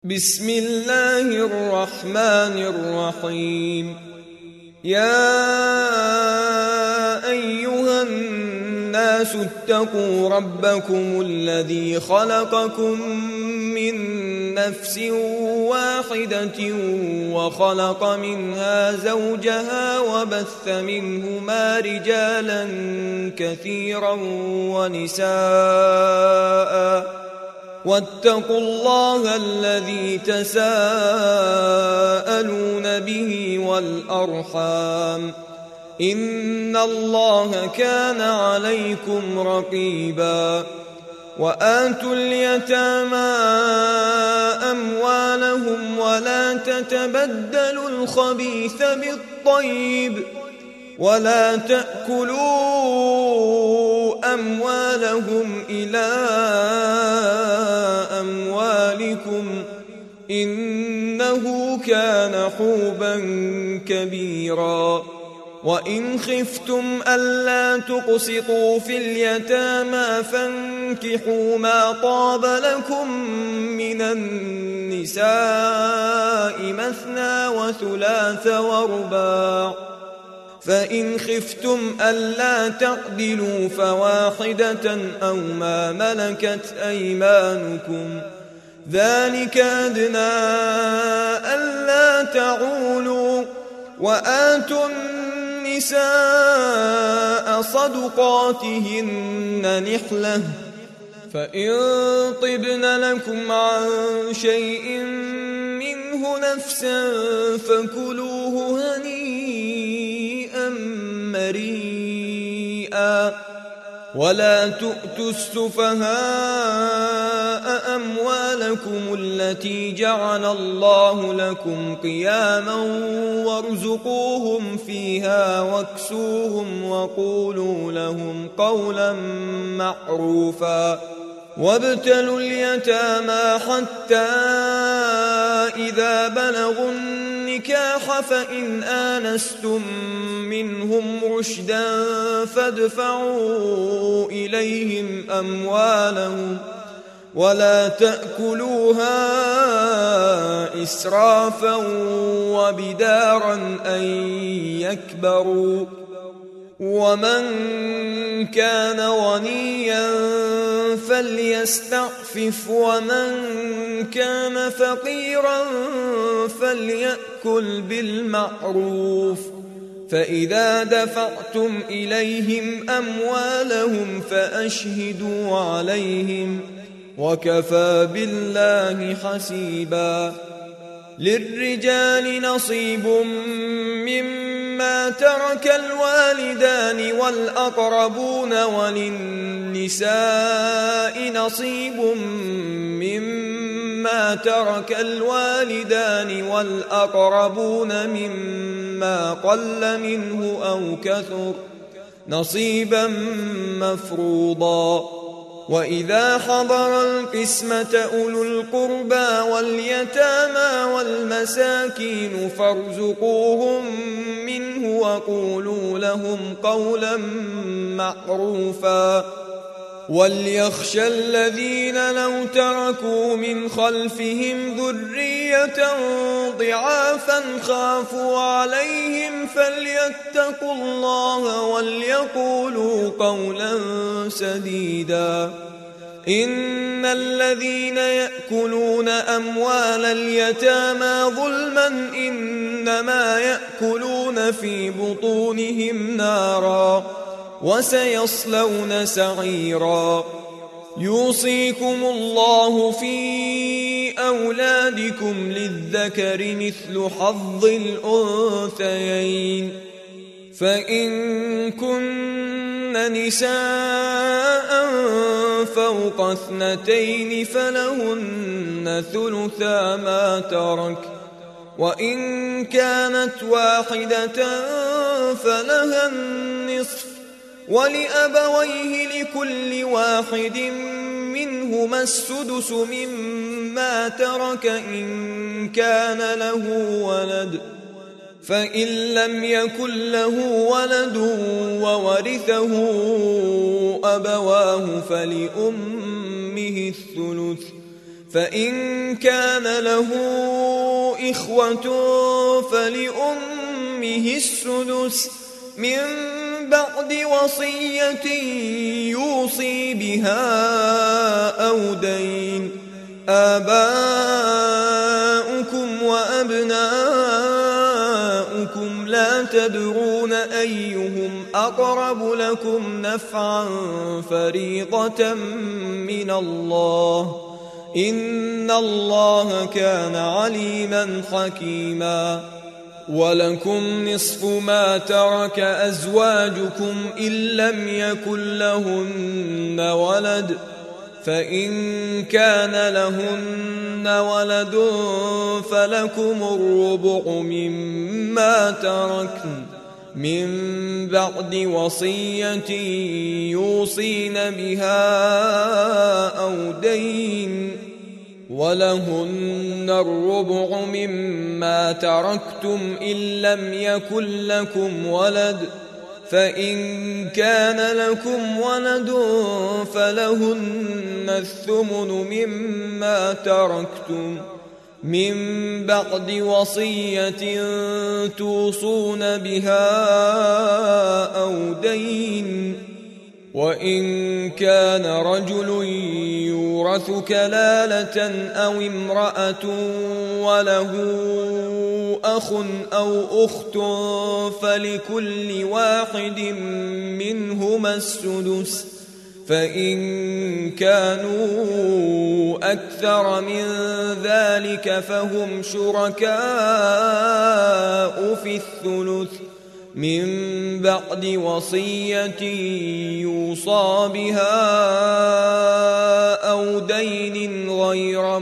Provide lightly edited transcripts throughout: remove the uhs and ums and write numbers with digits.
بسم الله الرحمن الرحيم. يا أيها الناس اتقوا ربكم الذي خلقكم من نفس واحدة وخلق منها زوجها وبث منهما رجالا كثيرا ونساء واتقوا الله الذي تساءلون به والأرحام إن الله كان عليكم رقيبا. وآتوا اليتامى أموالهم ولا تتبدلوا الخبيث بالطيب ولا تأكلوا أموالهم إلى أموالكم إنه كان حوبا كبيرا. وإن خفتم ألا تقسطوا في اليتامى فانكحوا ما طاب لكم من النساء مثنى وثلاث ورباع، فإن خفتم ألا تعدلوا فواحدة أو ما ملكت أيمانكم ذلك أدنى ألا تعولوا. وآتوا النساء صدقاتهن نحلة، فإن طبن لكم عن شيء منه نفسا فكلوه هنيئا مريئا. ولا تؤتوا السفهاء أموالكم التي جعل الله لكم قياما وارزقوهم فيها واكسوهم وقولوا لهم قولا معروفا. وابتلوا اليتامى حتى إذا بلغوا النكاح فإن آنستم منهم رشدا فادفعوا إليهم أموالهم ولا تأكلوها إسرافا وبدارا أن يكبروا. ومن كان غنيا فليستعفف ومن كان فقيرا فليأكل بالمعروف. فإذا دفعتم إليهم أموالهم فأشهدوا عليهم وكفى بالله حسيبا. للرجال نصيب مما ترك الوالدان والأقربون وللنساء نصيب مما ترك الوالدان والأقربون مما قل منه أو كثر نصيبا مفروضا. وإذا حضر القسمة أولو القربى واليتامى والمساكين فارزقوهم منه وقولوا لهم قولا معروفا. وليخشى الذين لو تركوا من خلفهم ذرية ضعافا خافوا عليهم فليتقوا الله وليقولوا قولا سديدا. إن الذين يأكلون أموال اليتامى ظلما إنما يأكلون في بطونهم نارا وسيصلون سعيرا. يوصيكم الله في أولادكم للذكر مثل حظ الأنثيين، فإن كن نساء فوق 2 فلهن ثلثا ما ترك، وإن كانت واحدة فلها النصف، ولأبويه لكل واحد منهما السدس مما ترك إن كان له ولد، فإن لم يكن له ولد وورثه أبواه فلأمه الثلث، فإن كان له إخوة فلأمه السدس من بعد وصية يوصي بها أو دين. آباؤكم وأبناؤكم لا تدرون أيهم أقرب لكم نفعا فريضة من الله إن الله كان عليما حكيما. ولكم نصف ما ترك أزواجكم إن لم يكن لهن ولد، فإن كان لهن ولد فلكم الربع مما تركن من بعد وصية يوصين بها أو دين، ولهن الربع مما تركتم إن لم يكن لكم ولد، فإن كان لكم ولد فلهن الثمن مما تركتم من بعد وصية توصون بها أو دين. وإن كان رجل يورث كلالة أو امرأة وله أخ أو أخت فلكل واحد منهما السدس، فإن كانوا أكثر من ذلك فهم شركاء في الثلث من بعد وصية يوصى بها أو دين غير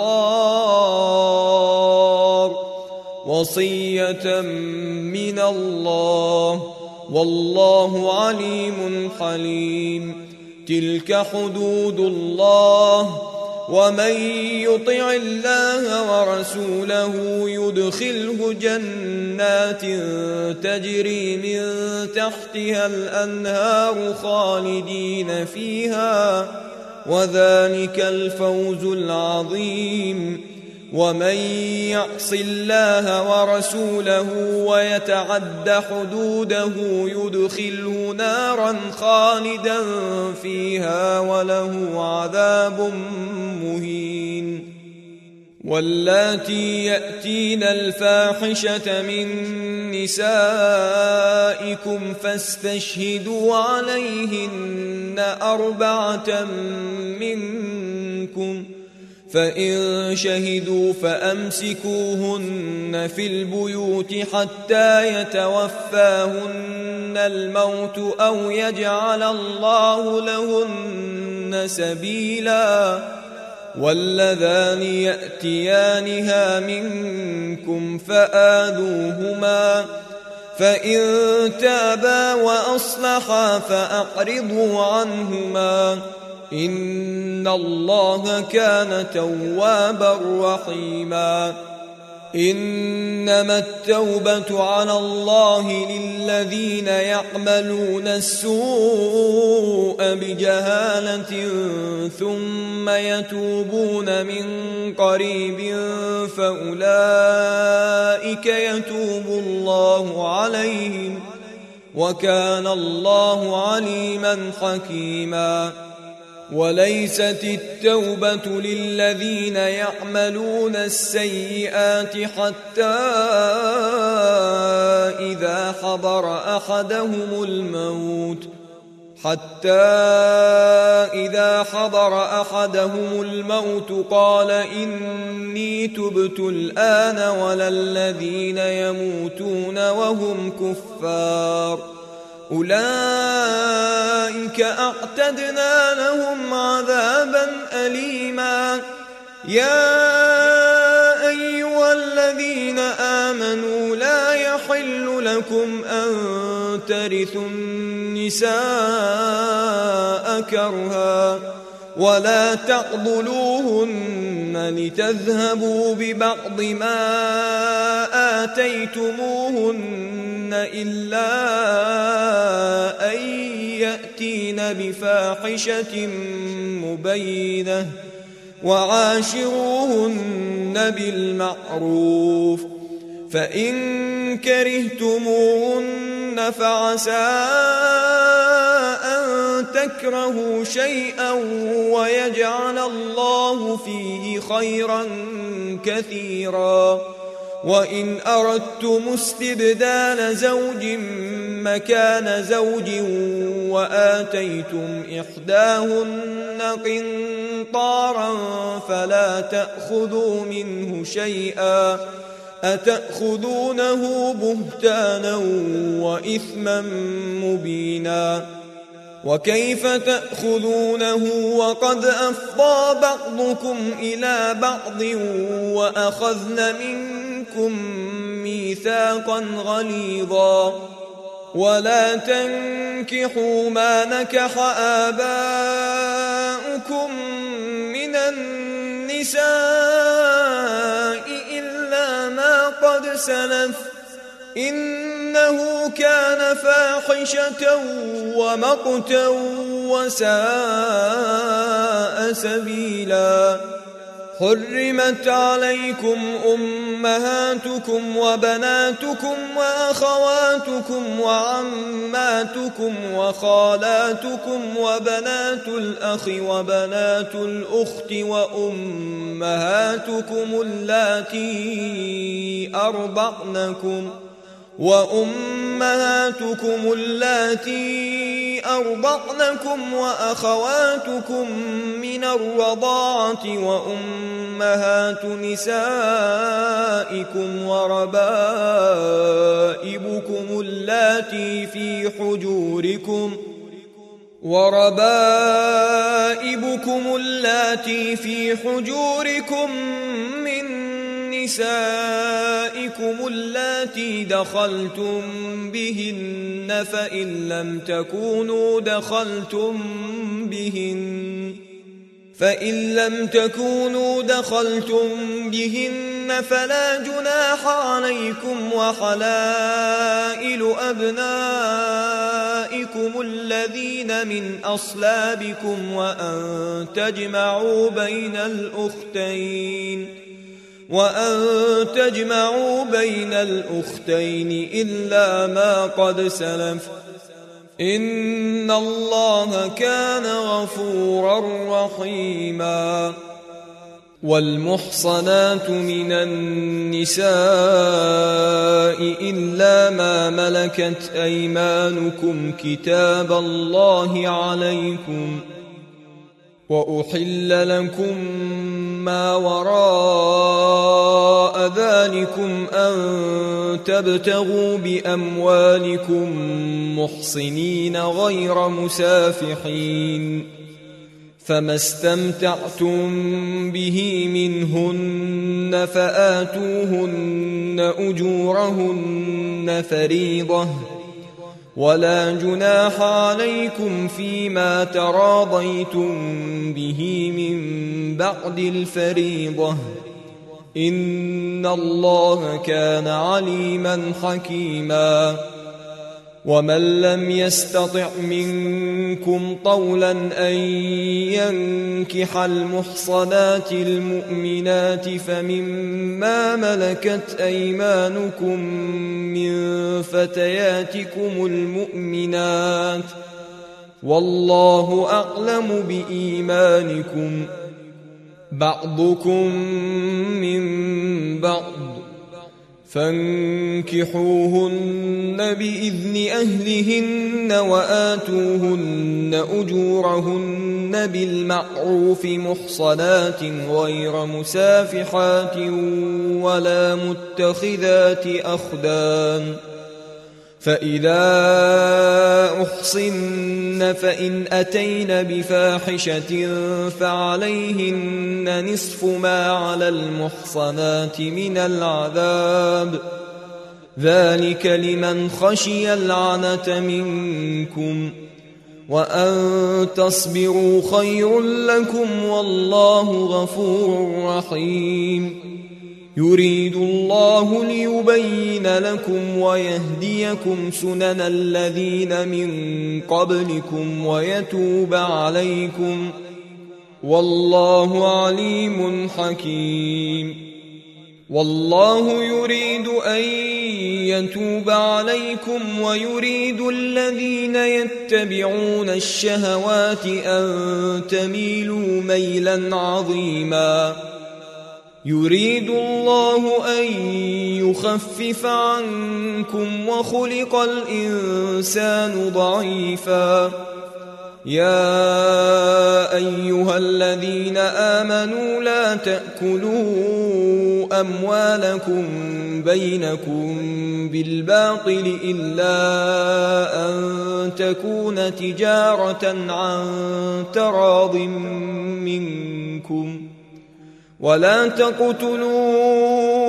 مضار، وصية من الله والله عليم حليم. تلك حدود الله، ومن يطع الله ورسوله يدخله جنات تجري من تحتها الأنهار خالدين فيها، وذلك الفوز العظيم. ومن يعص الله ورسوله ويتعد حدوده يدخله نارا خالدا فيها وله عذاب مهين. واللاتي يأتين الفاحشة من نسائكم فاستشهدوا عليهن 4 منكم، فإن شهدوا فأمسكوهن في البيوت حتى يتوفاهن الموت أو يجعل الله لهن سبيلا. واللذان يأتيانها منكم فآذوهما، فإن تابا وأصلحا فأعرضوا عنهما إن الله كان توابا رحيما. إنما التوبة على الله للذين يعملون السوء بجهالة ثم يتوبون من قريب فأولئك يتوب الله عليهم وكان الله عليما حكيما. وليست التوبة للذين يعملون السيئات حتى إذا حضر أحدهم الموت قال إني تبت الآن ولا الذين يموتون وهم كفار أولئك أعتدنا لهم عذابا أليما. يا أيها الذين آمنوا لا يحل لكم أن ترثوا النساء كرها ولا تعضلوهن لتذهبوا ببعض ما آتيتموهن إلا أن يأتين بفاحشة مبينة وعاشروهن بالمعروف فإن كرهتموهن فعسى أن تكرهوا شيئا ويجعل الله فيه خيرا كثيرا وإن أردتم استبدال زوج مكان زوج وآتيتم إحداهن قنطارا فلا تأخذوا منه شيئا أتأخذونه بهتانا وإثما مبينا وكيف تأخذونه وقد أفضى بعضكم إلى بعض وأخذن منكم ميثاقا غليظا ولا تنكحوا ما نكح آباؤكم من النساء إلا ما قد سلف إنه كان فاحشة ومقتا وساء سبيلا حرمت عليكم أمهاتكم وبناتكم وأخواتكم وعماتكم وخالاتكم وبنات الأخ وبنات الأخت وأمهاتكم اللاتي أرضعنكم وأخواتكم من الرضاعة وأمهات نسائكم وربائبكم اللاتي في حجوركم من نسائكم اللاتي دخلتم بهن فإن لم تكونوا دخلتم بهن فلا جناح عليكم وحلائل أبنائكم الذين من أصلابكم وأن تجمعوا بين الأختين إلا ما قد سلف إن الله كان غفورا رحيما والمحصنات من النساء إلا ما ملكت أيمانكم كتاب الله عليكم وأحل لكم ما وراء ذلكم أن تبتغوا بأموالكم محصنين غير مسافحين فما استمتعتم به منهن فآتوهن أجورهن فريضة ولا جناح عليكم فيما تراضيتم به من بعد الفريضة إن الله كان عليما حكيما ومن لم يستطع منكم طولا أن ينكح المحصنات المؤمنات فمما ملكت أيمانكم من فتياتكم المؤمنات والله أعلم بإيمانكم بعضكم من بعض فانكحوهن بإذن أهلهن وآتوهن أجورهن بالمعروف محصنات غير مسافحات ولا متخذات أخدان فإذا أحصن فإن أتين بفاحشة فعليهن نصف ما على المحصنات من العذاب ذلك لمن خشي العنة منكم وأن تصبروا خير لكم والله غفور رحيم يريد الله ليبين لكم ويهديكم سنن الذين من قبلكم ويتوب عليكم والله عليم حكيم. والله يريد أن يتوب عليكم ويريد الذين يتبعون الشهوات أن تميلوا ميلا عظيما. يريد الله أن يخفف عنكم وخلق الإنسان ضعيفا. يا أيها الذين آمنوا لا تأكلوا أموالكم بينكم بالباطل إلا أن تكون تجارة عن تراض منكم ولا تقتلوا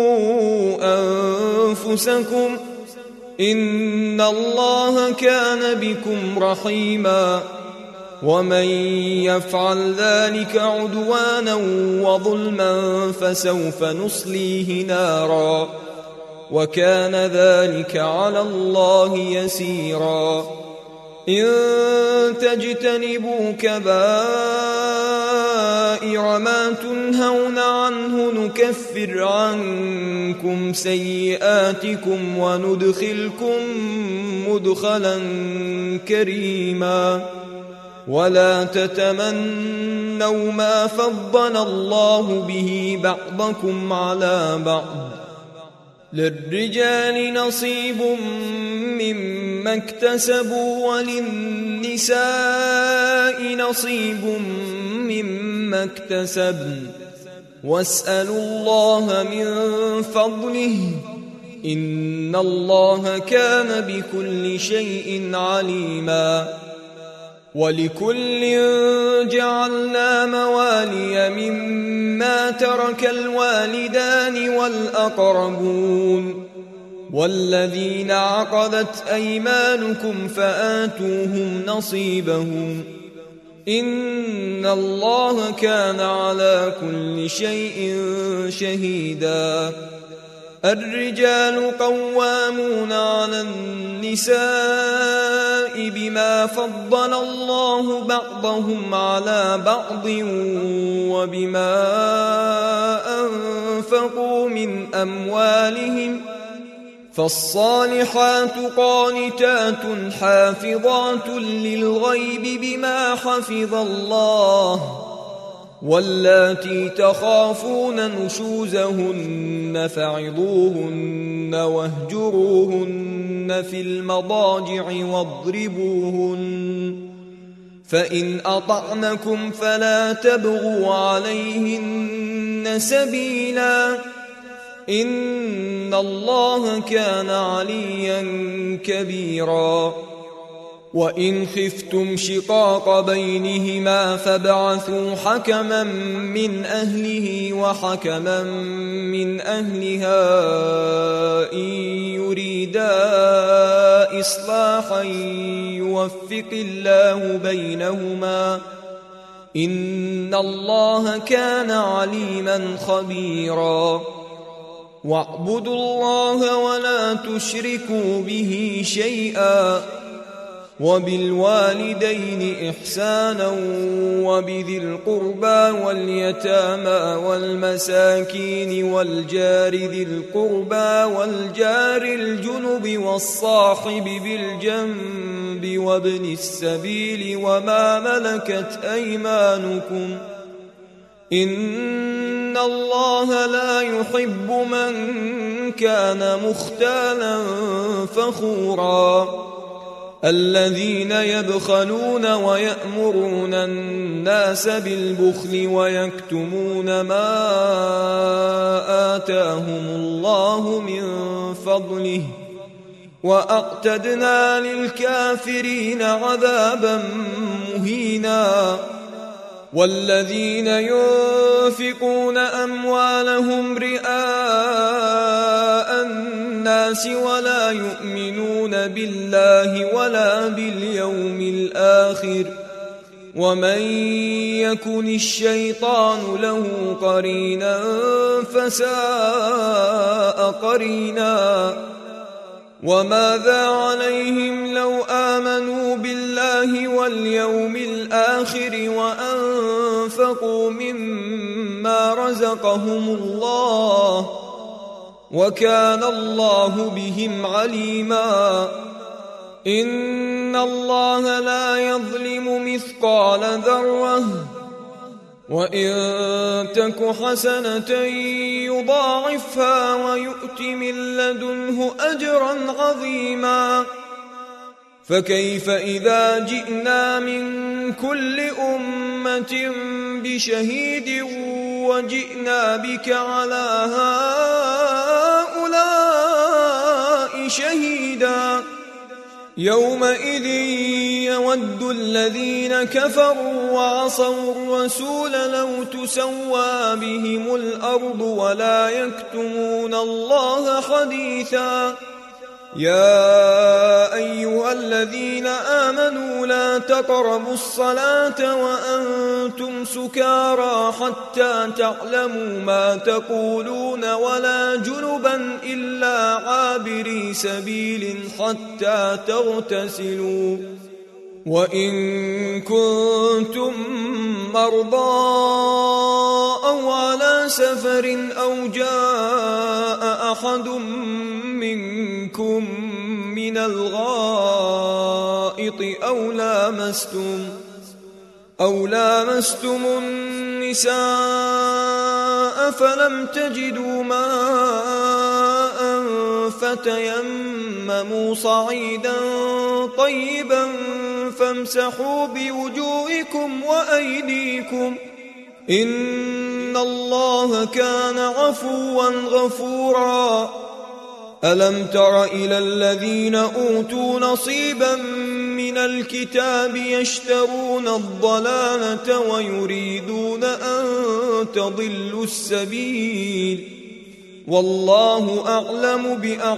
أنفسكم إن الله كان بكم رحيما. ومن يفعل ذلك عدوانا وظلما فسوف نصليه نارا وكان ذلك على الله يسيرا. إن تجتنبوا كبائر ما تنهون عنه نكفر عنكم سيئاتكم وندخلكم مدخلا كريما. ولا تتمنوا ما فضل الله به بعضكم على بعض. للرجال نصيب مما اكتسبوا وللنساء نصيب مما اكتسبن واسألوا الله من فضله إن الله كان بكل شيء عليما. ولكل جعلنا موالي مما ترك الوالدان والأقربون والذين عقدت أيمانكم فآتوهم نصيبهم إن الله كان على كل شيء شهيدا. الرجال قوامون على النساء بما فضل الله بعضهم على بعض وبما أنفقوا من أموالهم فالصالحات قانتات حافظات للغيب بما حفظ الله واللاتي تخافون نشوزهن فعظوهن واهجروهن في المضاجع واضربوهن فإن أطعنكم فلا تبغوا عليهن سبيلا إن الله كان عليا كبيرا. وإن خفتم شقاق بينهما فابعثوا حكما من أهله وحكما من أهلها إن يريدا إصلاحا يوفق الله بينهما إن الله كان عليما خبيرا. واعبدوا الله ولا تشركوا به شيئا وبالوالدين إحسانا وبذي القربى واليتامى والمساكين والجار ذي القربى والجار الجنب والصاحب بالجنب وابن السبيل وما ملكت أيمانكم إن الله لا يحب من كان مختالا فخورا. الذين يبخلون ويأمرون الناس بالبخل ويكتمون ما آتاهم الله من فضله وأعتدنا للكافرين عذابا مهينا. والذين ينفقون أموالهم رئاء الناس ولا يؤمنون بالله ولا باليوم الآخر ومن يكن الشيطان له قرينا فساء قرينا. وماذا عليهم لو آمنوا بالله واليوم الآخر وأنفقوا مما رزقهم الله وكان الله بهم عليما إن الله لا يظلم مثقال ذرة وإن تك حسنة يضاعفها ويؤت من لدنه أجرا عظيما فكيف إذا جئنا من كل أمة بشهيد وجئنا بك على هؤلاء شهيدا يومئذ يود الذين كفروا وعصوا الرسول لو تسوى بهم الأرض ولا يكتمون الله حديثا يا أيها الذين آمنوا لا تقربوا الصلاة وأنتم سكارى حتى تعلموا ما تقولون ولا جنبا إلا عابري سبيل حتى تغتسلوا وإن كنتم مرضى أو على سفر أو جاء أحد منكم من الغائط أو لامستم النساء فلم تجدوا ماء فتيمموا صعيدا طيبا فامسحوا بوجوهكم وأيديكم إن الله كان عفوا غفورا ألم تر إلى الذين أوتوا نصيبا من الكتاب يشترون الضلالة ويريدون أن تضلوا السبيل والله أعلم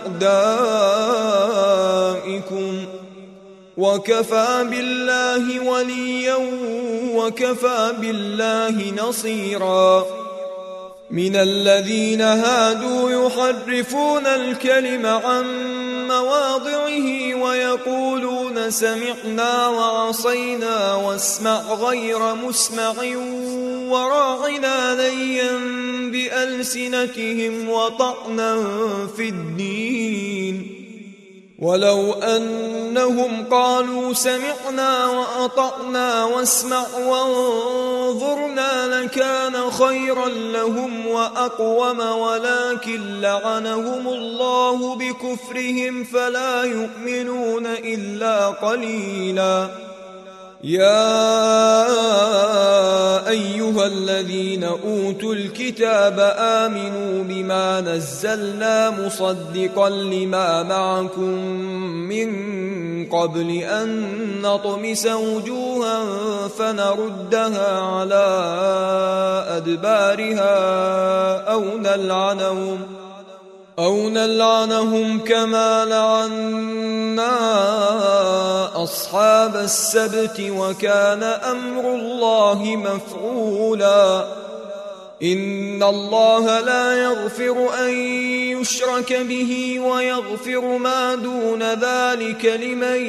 بأعدائكم وكفى بالله وليا وكفى بالله نصيرا من الذين هادوا يحرفون الكلم عن مواضعه ويقولون سمعنا وعصينا واسمع غير مسمع وراعنا ليا بألسنتهم وطعنا في الدين ولو أنهم قالوا سمعنا وأطعنا واسمع وانظرنا لكان خيرا لهم وأقوم ولكن لعنهم الله بكفرهم فلا يؤمنون إلا قليلا يا أيها الذين أوتوا الكتاب آمنوا بما نزلنا مصدقا لما معكم من قبل أن نطمس وجوها فنردها على أدبارها أو نلعنهم كما لعنا أصحاب السبت وكان أمر الله مفعولا إن الله لا يغفر أن يشرك به ويغفر ما دون ذلك لمن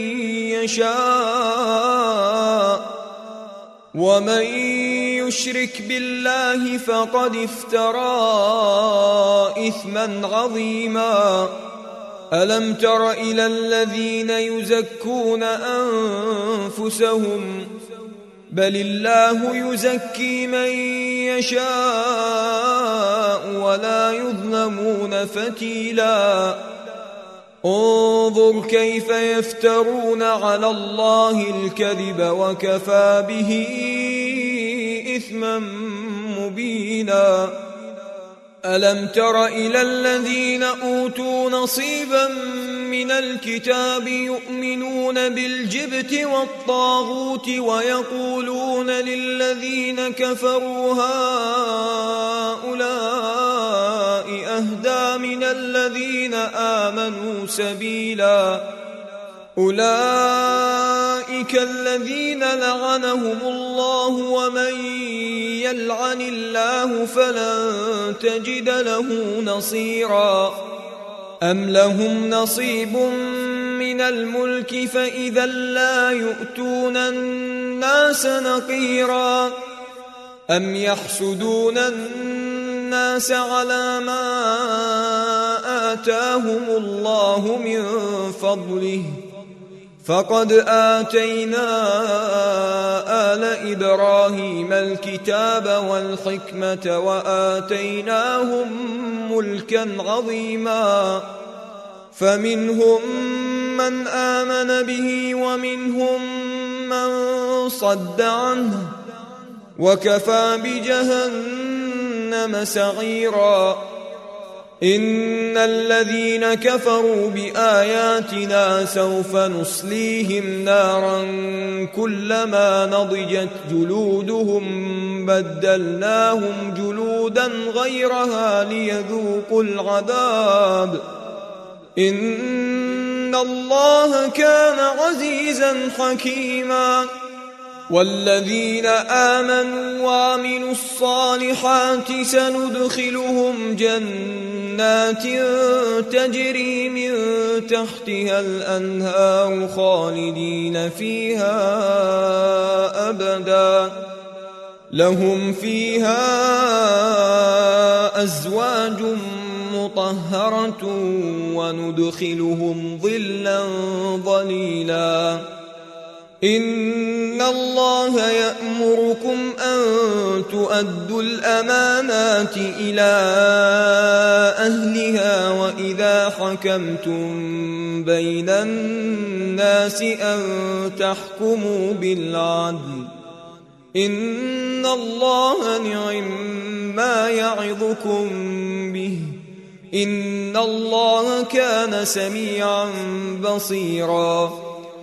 يشاء ومن يشرك بالله فقد افترى إثما عظيما ألم تر إلى الذين يزكون أنفسهم بل الله يزكي من يشاء ولا يظلمون فتيلا انظر كيف يفترون على الله الكذب وكفى به إثما مبينا ألم تر إلى الذين أوتوا نصيبا من الكتاب يؤمنون بالجبت والطاغوت ويقولون للذين كفروا هؤلاء أهدى من الذين آمنوا سبيلا أولئك الذين لعنهم الله ومن يلعن الله فلن تجد له نصيرا أم لهم نصيب من الملك فإذا لا يؤتون الناس نقيرا أم يحسدون الناس على ما آتاهم الله من فضله فقد آتينا آل إبراهيم الكتاب والحكمة وآتيناهم ملكا عظيما فمنهم من آمن به ومنهم من صد عنه وكفى بجهنم سعيرا إن الذين كفروا بآياتنا سوف نصليهم نارا كلما نضجت جلودهم بدلناهم جلودا غيرها ليذوقوا العذاب إن الله كان عزيزا حكيما والذين آمنوا وعملوا الصالحات سندخلهم جنات تجري من تحتها الأنهار خالدين فيها أبدا لهم فيها أزواج مطهرة وندخلهم ظلا ظليلا إن الله يأمركم أن تؤدوا الأمانات إلى أهلها وإذا حكمتم بين الناس أن تحكموا بالعدل إن الله نعم ما يعظكم به إن الله كان سميعا بصيرا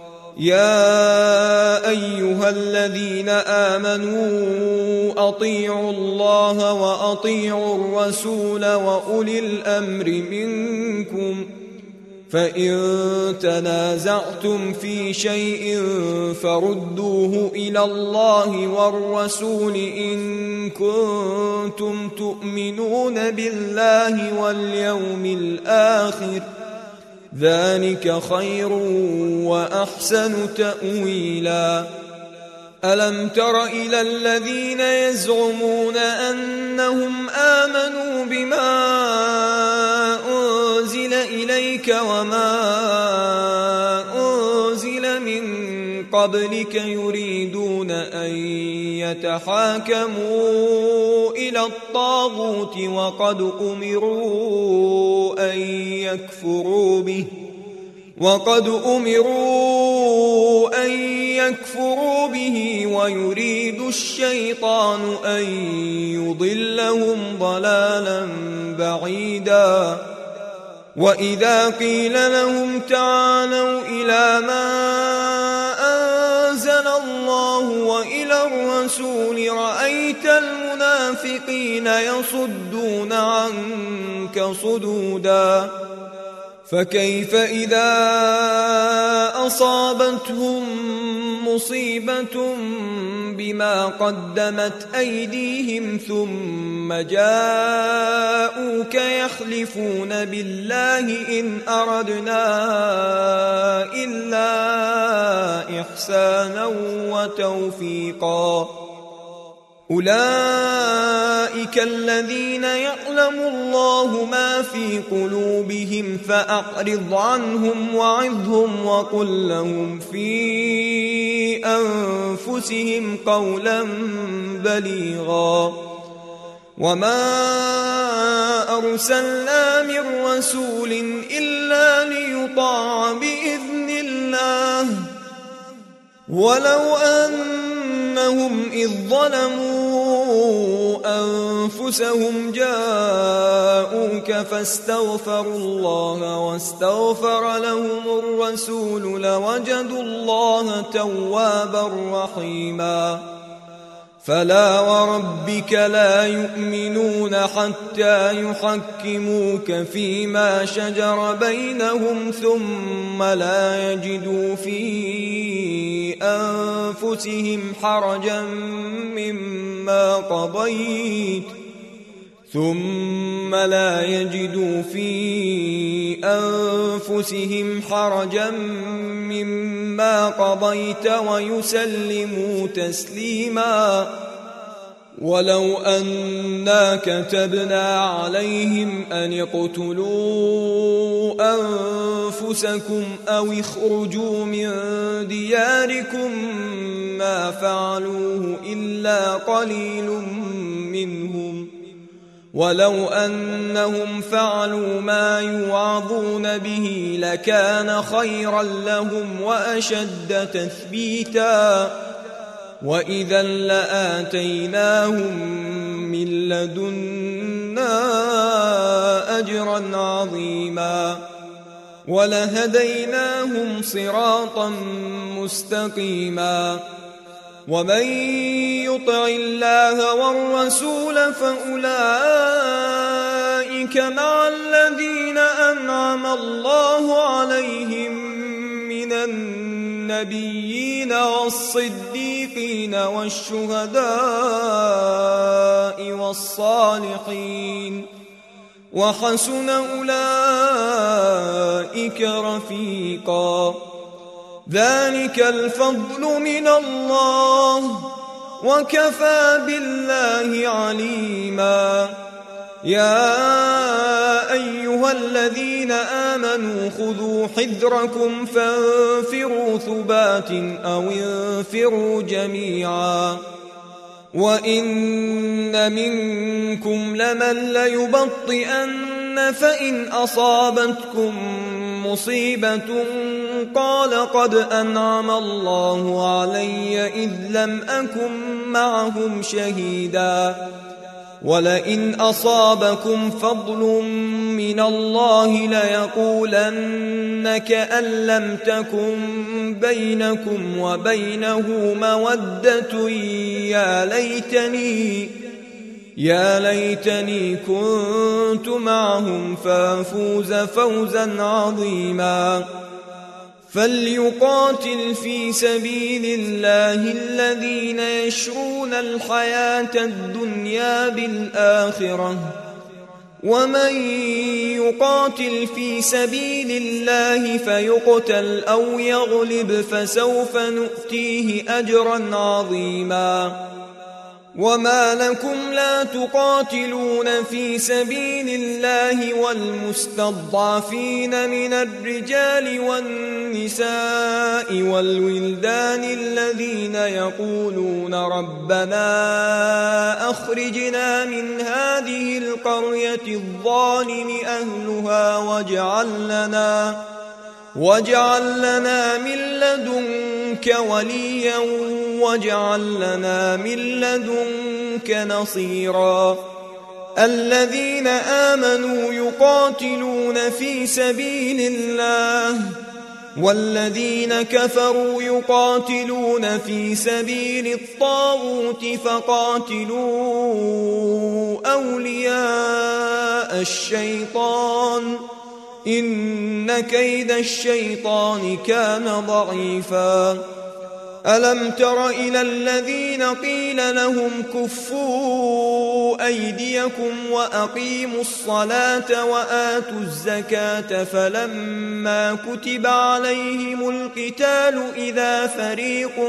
يا أيها الذين آمنوا أطيعوا الله وأطيعوا الرسول وأولي الأمر منكم فإن تنازعتم في شيء فردوه إلى الله والرسول إن كنتم تؤمنون بالله واليوم الآخر ذلك خير وأحسن تأويلا ألم تر إلى الذين يزعمون أنهم آمنوا بما أنزل إليك وما أنزل من قبلك يريدون أن يتحاكموا إلى الطاغوت وقد أمروا أن يكفروا به ويريد الشيطان أن يضلهم ضلالا بعيدا وإذا قيل لهم تعالوا إلى ما أنزل الله وإلى الرسول رأيت المنافقين يصدون عنك صدودا فكيف إذا أصابتهم مصيبة بما قدمت أيديهم ثم جاءوك يحلفون بالله إن أردنا إلا إحسانا وتوفيقا أولئك الذين يعلم الله ما في قلوبهم فأعرض عنهم وعظهم وقل لهم في أنفسهم قولا بليغا وما أرسلنا من رسول إلا ليطاع بإذن الله ولو أنهم إذ ظلموا أنفسهم جاءوك فاستغفروا الله واستغفر لهم الرسول لوجدوا الله توابا رحيما فلا وربك لا يؤمنون حتى يحكموك فيما شجر بينهم ثم لا يجدوا في أنفسهم حرجا مما قضيت ثم لا يجدوا في أنفسهم حرجا مما قضيت ويسلموا تسليما. ولو أنا كتبنا عليهم أن اقتلوا أنفسكم أو اخرجوا من دياركم ما فعلوه إلا قليل منهم، ولو أنهم فعلوا ما يوعظون به لكان خيرا لهم وأشد تثبيتا، وإذا لآتيناهم من لدنا أجرا عظيما ولهديناهم صراطا مستقيما. ومن يطع الله والرسول فأولئك مع الذين أنعم الله عليهم من النبيين والصديقين والشهداء والصالحين، وحسن أولئك رفيقا. ذلك الفضل من الله وكفى بالله عليما. يا أيها الذين آمنوا خذوا حذركم فانفروا ثبات أو انفروا جميعا. وإن منكم لمن ليبطئن فإن أصابتكم مصيبة قال قد أنعم الله علي إذ لم أكن معهم شهيدا. ولئن أصابكم فضل من الله ليقولن كأن لم تكن بينكم وبينه مودة يا ليتني كنت معهم فافوز فوزا عظيما. فليقاتل في سبيل الله الذين يشرون الحياة الدنيا بالآخرة، ومن يقاتل في سبيل الله فيقتل أو يغلب فسوف نؤتيه أجرا عظيما. وما لكم لا تقاتلون في سبيل الله والمستضعفين من الرجال والنساء والولدان الذين يقولون ربنا أخرجنا من هذه القرية الظالم أهلها واجعل لنا من لدنك وليا واجعل لنا من لدنك نصيرا. الذين آمنوا يقاتلون في سبيل الله والذين كفروا يقاتلون في سبيل الطاغوت فقاتلوا أولياء الشيطان إن كيد الشيطان كان ضعيفا. ألم تر إلى الذين قيل لهم كفوا أيديكم وأقيموا الصلاة وآتوا الزكاة فلما كتب عليهم القتال إذا فريق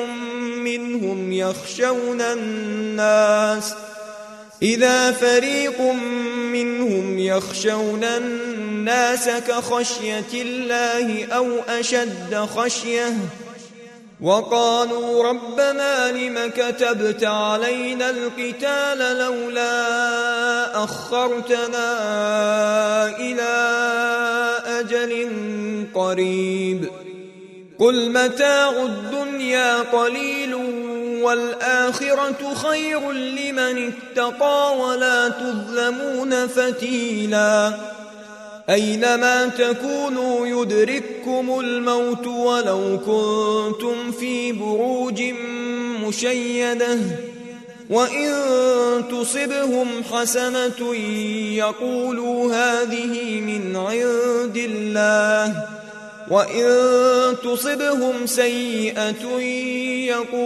منهم يخشون الناس كخشية الله أو أشد خشية وقالوا ربنا لم كتبت علينا القتال لولا أخرتنا إلى أجل قريب قل متاع الدنيا قليل والآخرة خير لمن اتقى ولا تظلمون فتيلا. أينما تكونوا يدرككم الموت ولو كنتم في بروج مشيدة وإن تصبهم حسنة يقولوا هذه من عند الله وإن تصبهم سيئة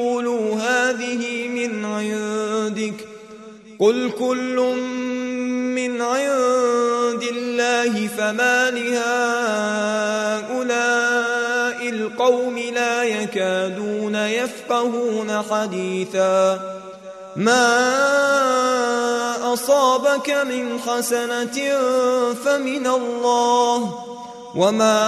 يقولوا هذه من عندك قل كل من عند الله فما لهؤلاء القوم لا يكادون يفقهون حديثا ما أصابك من حسنة فمن الله وما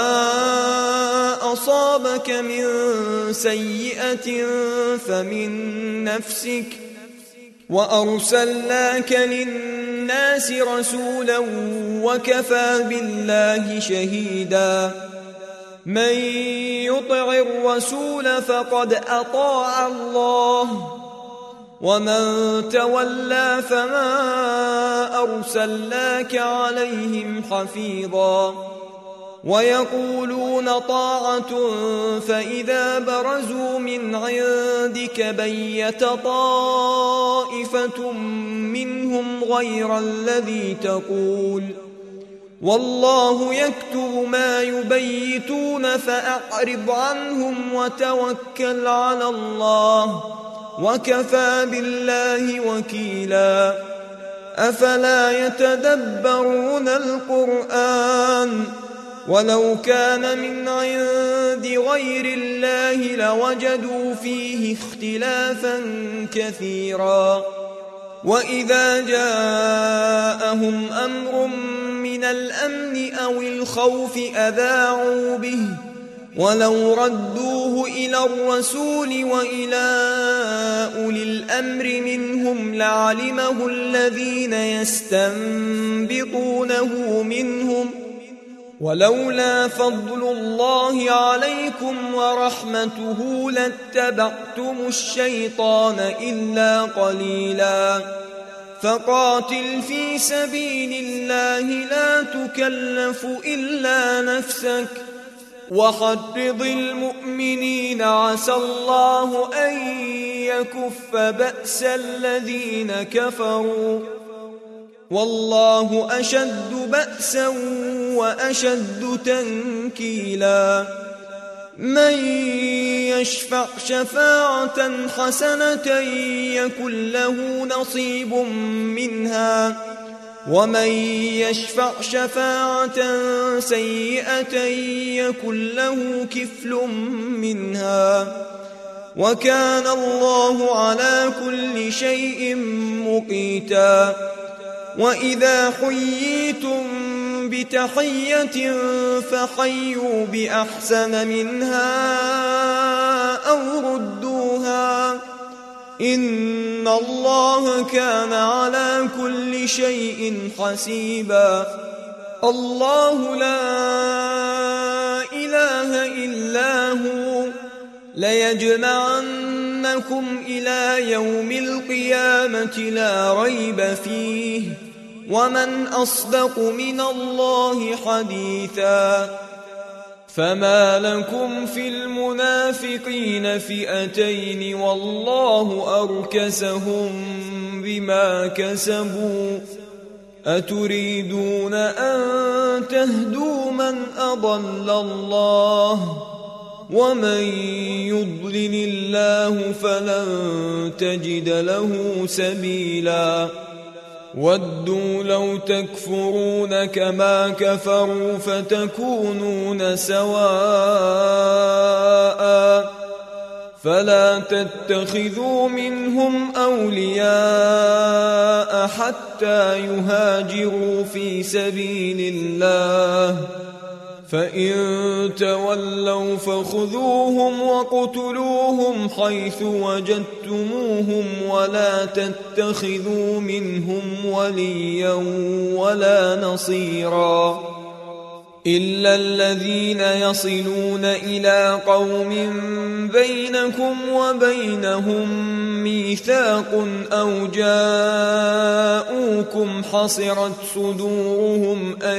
أصابك من سيئة فمن نفسك وأرسلناك للناس رسولا وكفى بالله شهيدا من يطع الرسول فقد أطاع الله ومن تولى فما أرسلناك عليهم حفيظا ويقولون طاعة فإذا برزوا من عندك بيت طائفة منهم غير الذي تقول والله يكتب ما يبيتون فأعرض عنهم وتوكل على الله وكفى بالله وكيلا أفلا يتدبرون القرآن ولو كان من عند غير الله لوجدوا فيه اختلافا كثيرا وإذا جاءهم أمر من الأمن أو الخوف أذاعوا به ولو ردوه إلى الرسول وإلى أولي الأمر منهم لعلمه الذين يستنبطونه منهم ولولا فضل الله عليكم ورحمته لاتبعتم الشيطان إلا قليلا فقاتل في سبيل الله لا تكلف إلا نفسك وحرض المؤمنين عسى الله أن يكف بأس الذين كفروا والله أشد بأسا وأشد تنكيلا من يشفع شفاعة حسنة يكن له نصيب منها ومن يشفع شفاعة سيئة يكن له كفل منها وكان الله على كل شيء مقيتا وإذا حييتم بتحية فحيوا بأحسن منها أو ردوها إن الله كان على كل شيء حسيبا الله لا إله إلا هو ليجمعنكم إلى يوم القيامة لا ريب فيه ومن أصدق من الله حديثا فما لكم في المنافقين فئتين والله أركسهم بما كسبوا أتريدون أن تهدوا من أضل الله ومن يضلل الله فلن تجد له سبيلا ودوا لو تكفرون كما كفروا فتكونون سواء فلا تتخذوا منهم أولياء حتى يهاجروا في سبيل الله فإن تولوا فخذوهم وقتلوهم حيث وجدتموهم ولا تتخذوا منهم وليا ولا نصيرا إلا الذين يصلون إلى قوم بينكم وبينهم ميثاق أو جاءوكم حصرت صدورهم أن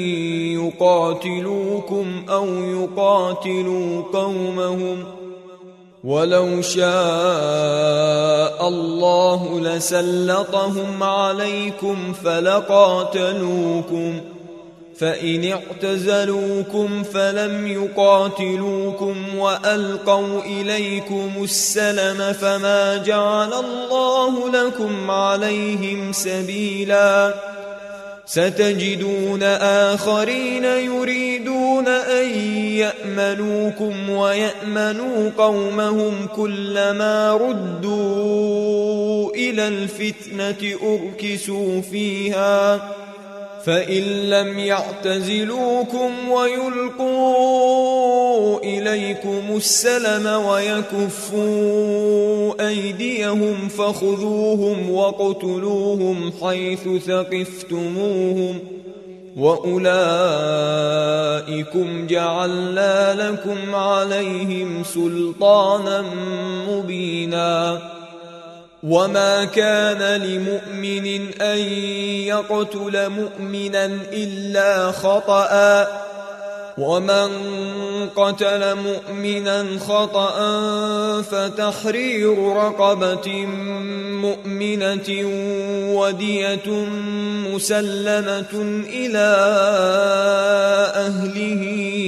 يقاتلوكم أو يقاتلوا قومهم ولو شاء الله لسلطهم عليكم فلقاتلوكم فإن اعتزلوكم فلم يقاتلوكم وألقوا إليكم السلم فما جعل الله لكم عليهم سبيلا ستجدون آخرين يريدون أن يأمنوكم ويأمنوا قومهم كلما ردوا إلى الفتنة أركسوا فيها فإن لم يعتزلوكم ويلقوا إليكم السلم ويكفوا أيديهم فخذوهم واقتلوهم حيث ثقفتموهم وأولئكم جعلنا لكم عليهم سلطانا مبينا وما كان لمؤمن أن يقتل مؤمنا إلا خطأ ومن قتل مؤمنا خطأ فتحرير رقبة مؤمنة ودية مسلمة إلى أهله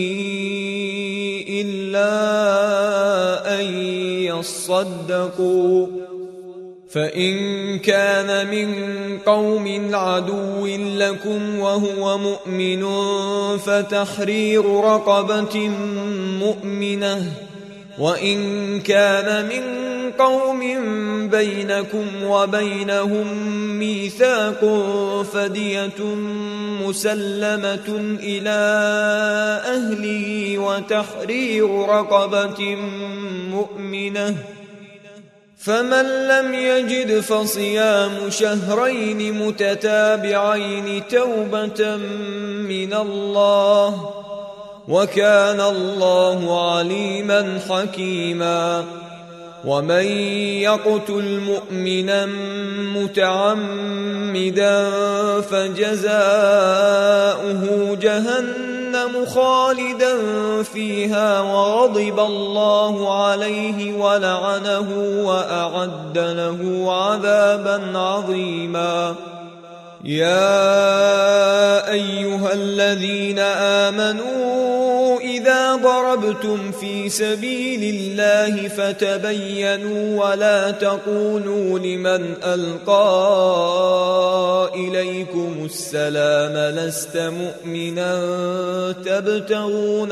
إلا أن يصدقوا فإن كان من قوم عدو لكم وهو مؤمن فتحرير رقبة مؤمنة وإن كان من قوم بينكم وبينهم ميثاق فدية مسلمة إلى أهله وتحرير رقبة مؤمنة فمن لم يجد فصيام شهرين متتابعين توبة من الله وكان الله عليما حكيما ومن يقتل مؤمنا متعمدا فجزاؤه جهنم خالدا فيها وغضب الله عليه ولعنه وأعد له عذابا عظيما يا أيها الذين آمنوا إذا ضربتم في سبيل الله فتبينوا ولا تقولوا لمن ألقى إليكم السلام لست مؤمنا تبتغون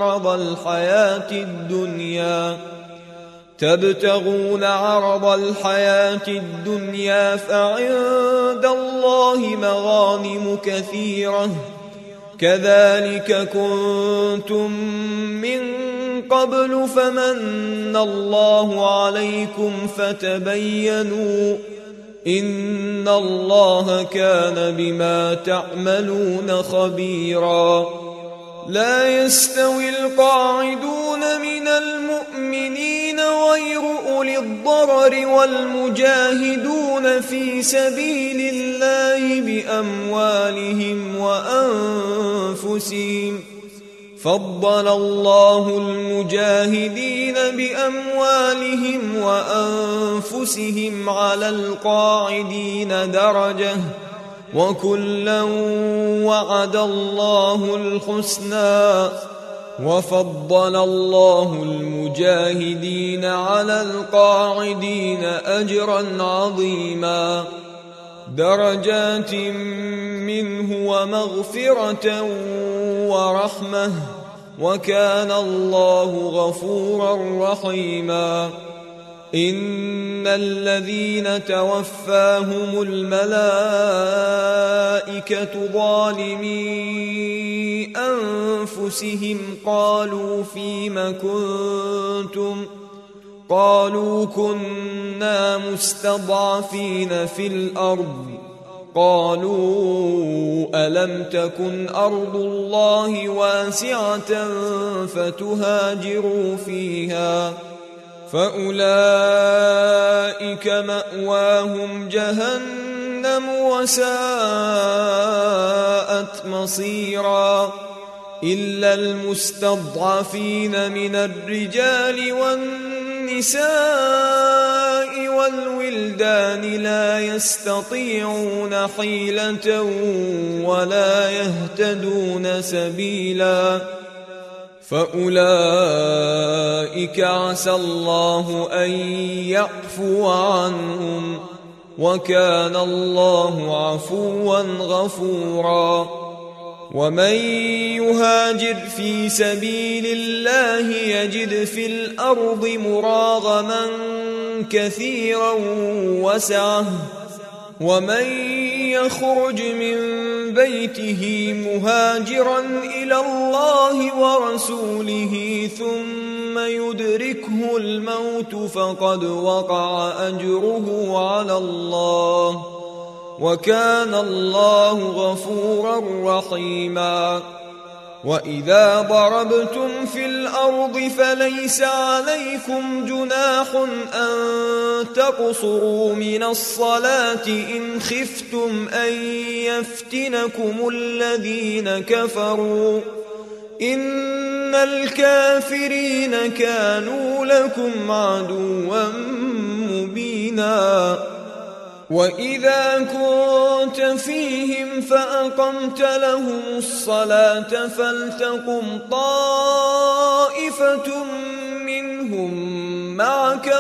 عرض الحياة الدنيا فعند الله مغانم كثيرة كذلك كنتم من قبل فمن الله عليكم فتبينوا إن الله كان بما تعملون خبيرا لا يستوي القاعدون من المؤمنين غير أولي الضرر والمجاهدون في سبيل الله بأموالهم وأنفسهم فضل الله المجاهدين بأموالهم وأنفسهم على القاعدين درجة وكلا وعد الله الحسنى وفضل الله المجاهدين على القاعدين أجرا عظيما درجات منه ومغفرة ورحمة وكان الله غفورا رحيما إن الذين توفاهم الملائكة ظالمي أنفسهم قالوا فيم كنتم قالوا كنا مستضعفين في الأرض قالوا ألم تكن أرض الله واسعة فتهاجروا فيها فأولئك مأواهم جهنم وساءت مصيرا إلا المستضعفين من الرجال والنساء والولدان لا يستطيعون حيلة ولا يهتدون سبيلا فأولئك عسى الله أن يعفو عنهم وكان الله عفوا غفورا. ومن يهاجر في سبيل الله يجد في الأرض مراغما كثيرا وسعة، ومن يخرج من بيته مهاجرا إلى الله ورسوله ثم يدركه الموت فقد وقع أجره على الله، وكان الله غفورا رحيما. وإذا ضربتم في الأرض فليس عليكم جناح أن تقصروا من الصلاة إن خفتم أن يفتنكم الذين كفروا، إن الكافرين كانوا لكم عدوا مبينا. وإذا كنت فيهم فأقمت لهم الصلاة فلتقم طائفة منهم معك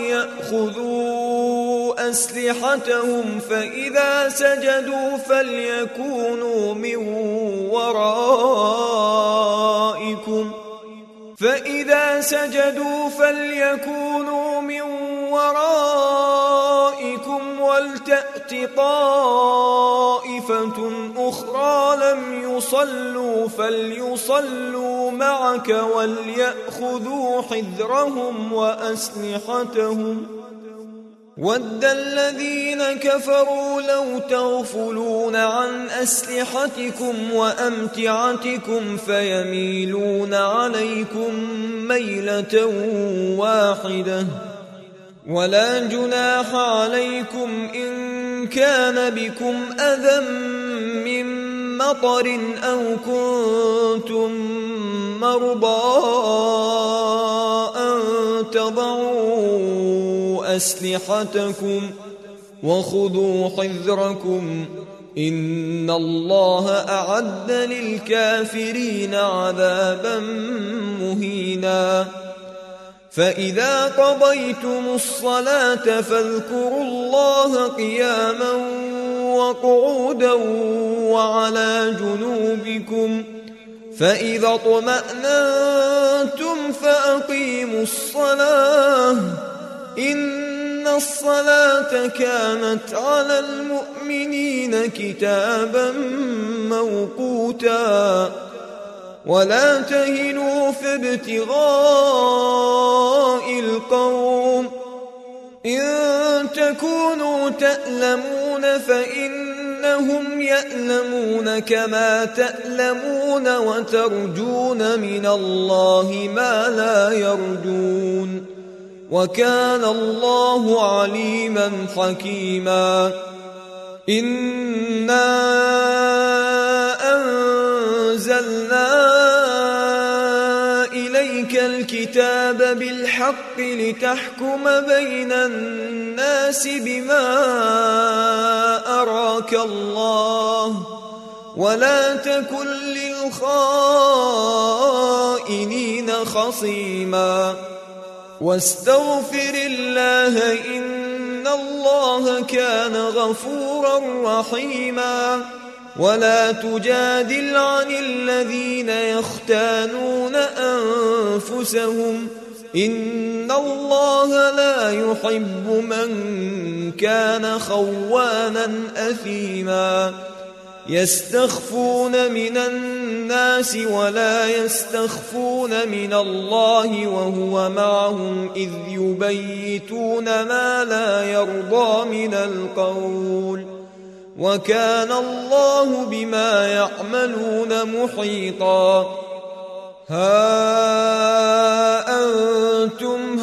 وليأخذوا أسلحتهم فإذا سجدوا فليكونوا من ورائكم ولتأت طائفة أخرى لم يصلوا فليصلوا معك وليأخذوا حذرهم وأسلحتهم. ود الذين كفروا لو تغفلون عن أسلحتكم وأمتعتكم فيميلون عليكم ميلة واحدة. ولا جناح عليكم إن كان بكم أذى من مطر أو كنتم مرضى أن تضعوا أسلحتكم وخذوا حذركم إن الله أعد للكافرين عذابا مهينا. فإذا قضيتم الصلاة فاذكروا الله قياما وقعودا وعلى جنوبكم، فإذا اطمأننتم فأقيموا الصلاة إن الصلاة كانت على المؤمنين كتابا موقوتا. ولا تهنوا في ابتغاء القوم إن تكونوا تألمون فإنهم يألمون كما تألمون وترجون من الله ما لا يرجون، وكان الله عليما حكيما. إنا أنزلنا إليك الكتاب بالحق لتحكم بين الناس بما أراك الله ولا تكن للخائنين خصيما. واستغفر الله إن الله كان غفورا رحيما. ولا تجادل عن الذين يختانون أنفسهم إن الله لا يحب من كان خوانا أثيما. يستخفون من الناس ولا يستخفون من الله وهو معهم إذ يبيتون ما لا يرضى من القول، وكان الله بما يعملون محيطا. ها أنتم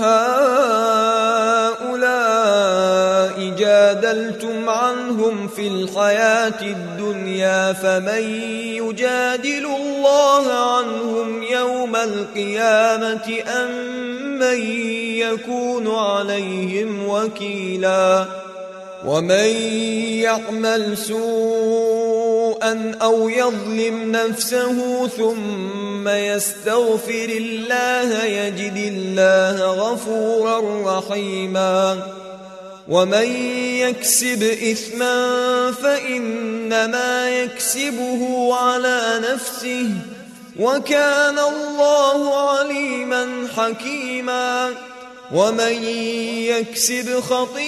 هؤلاء جادلتم عنهم في الحياة الدنيا فمن يجادل الله عنهم يوم القيامة أم من يكون عليهم وكيلا. ومن يعمل سوءا أو يظلم نفسه ثم يستغفر الله يجد الله غفورا رحيما. ومن يكسب إثما فإنما يكسبه على نفسه وكان الله عليما حكيما ومن يكسب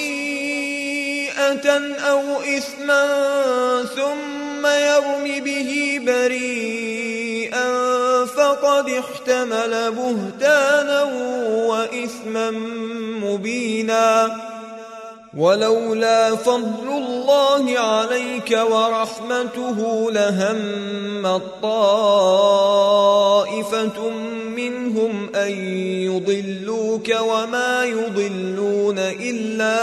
خطيئة أو إثما ثم يرم به بريئا فقد احتمل بهتانا وإثما مبينا ولولا فضل الله عليك ورحمته لهم طائفة منهم أن يضلوك وما يضلون إلا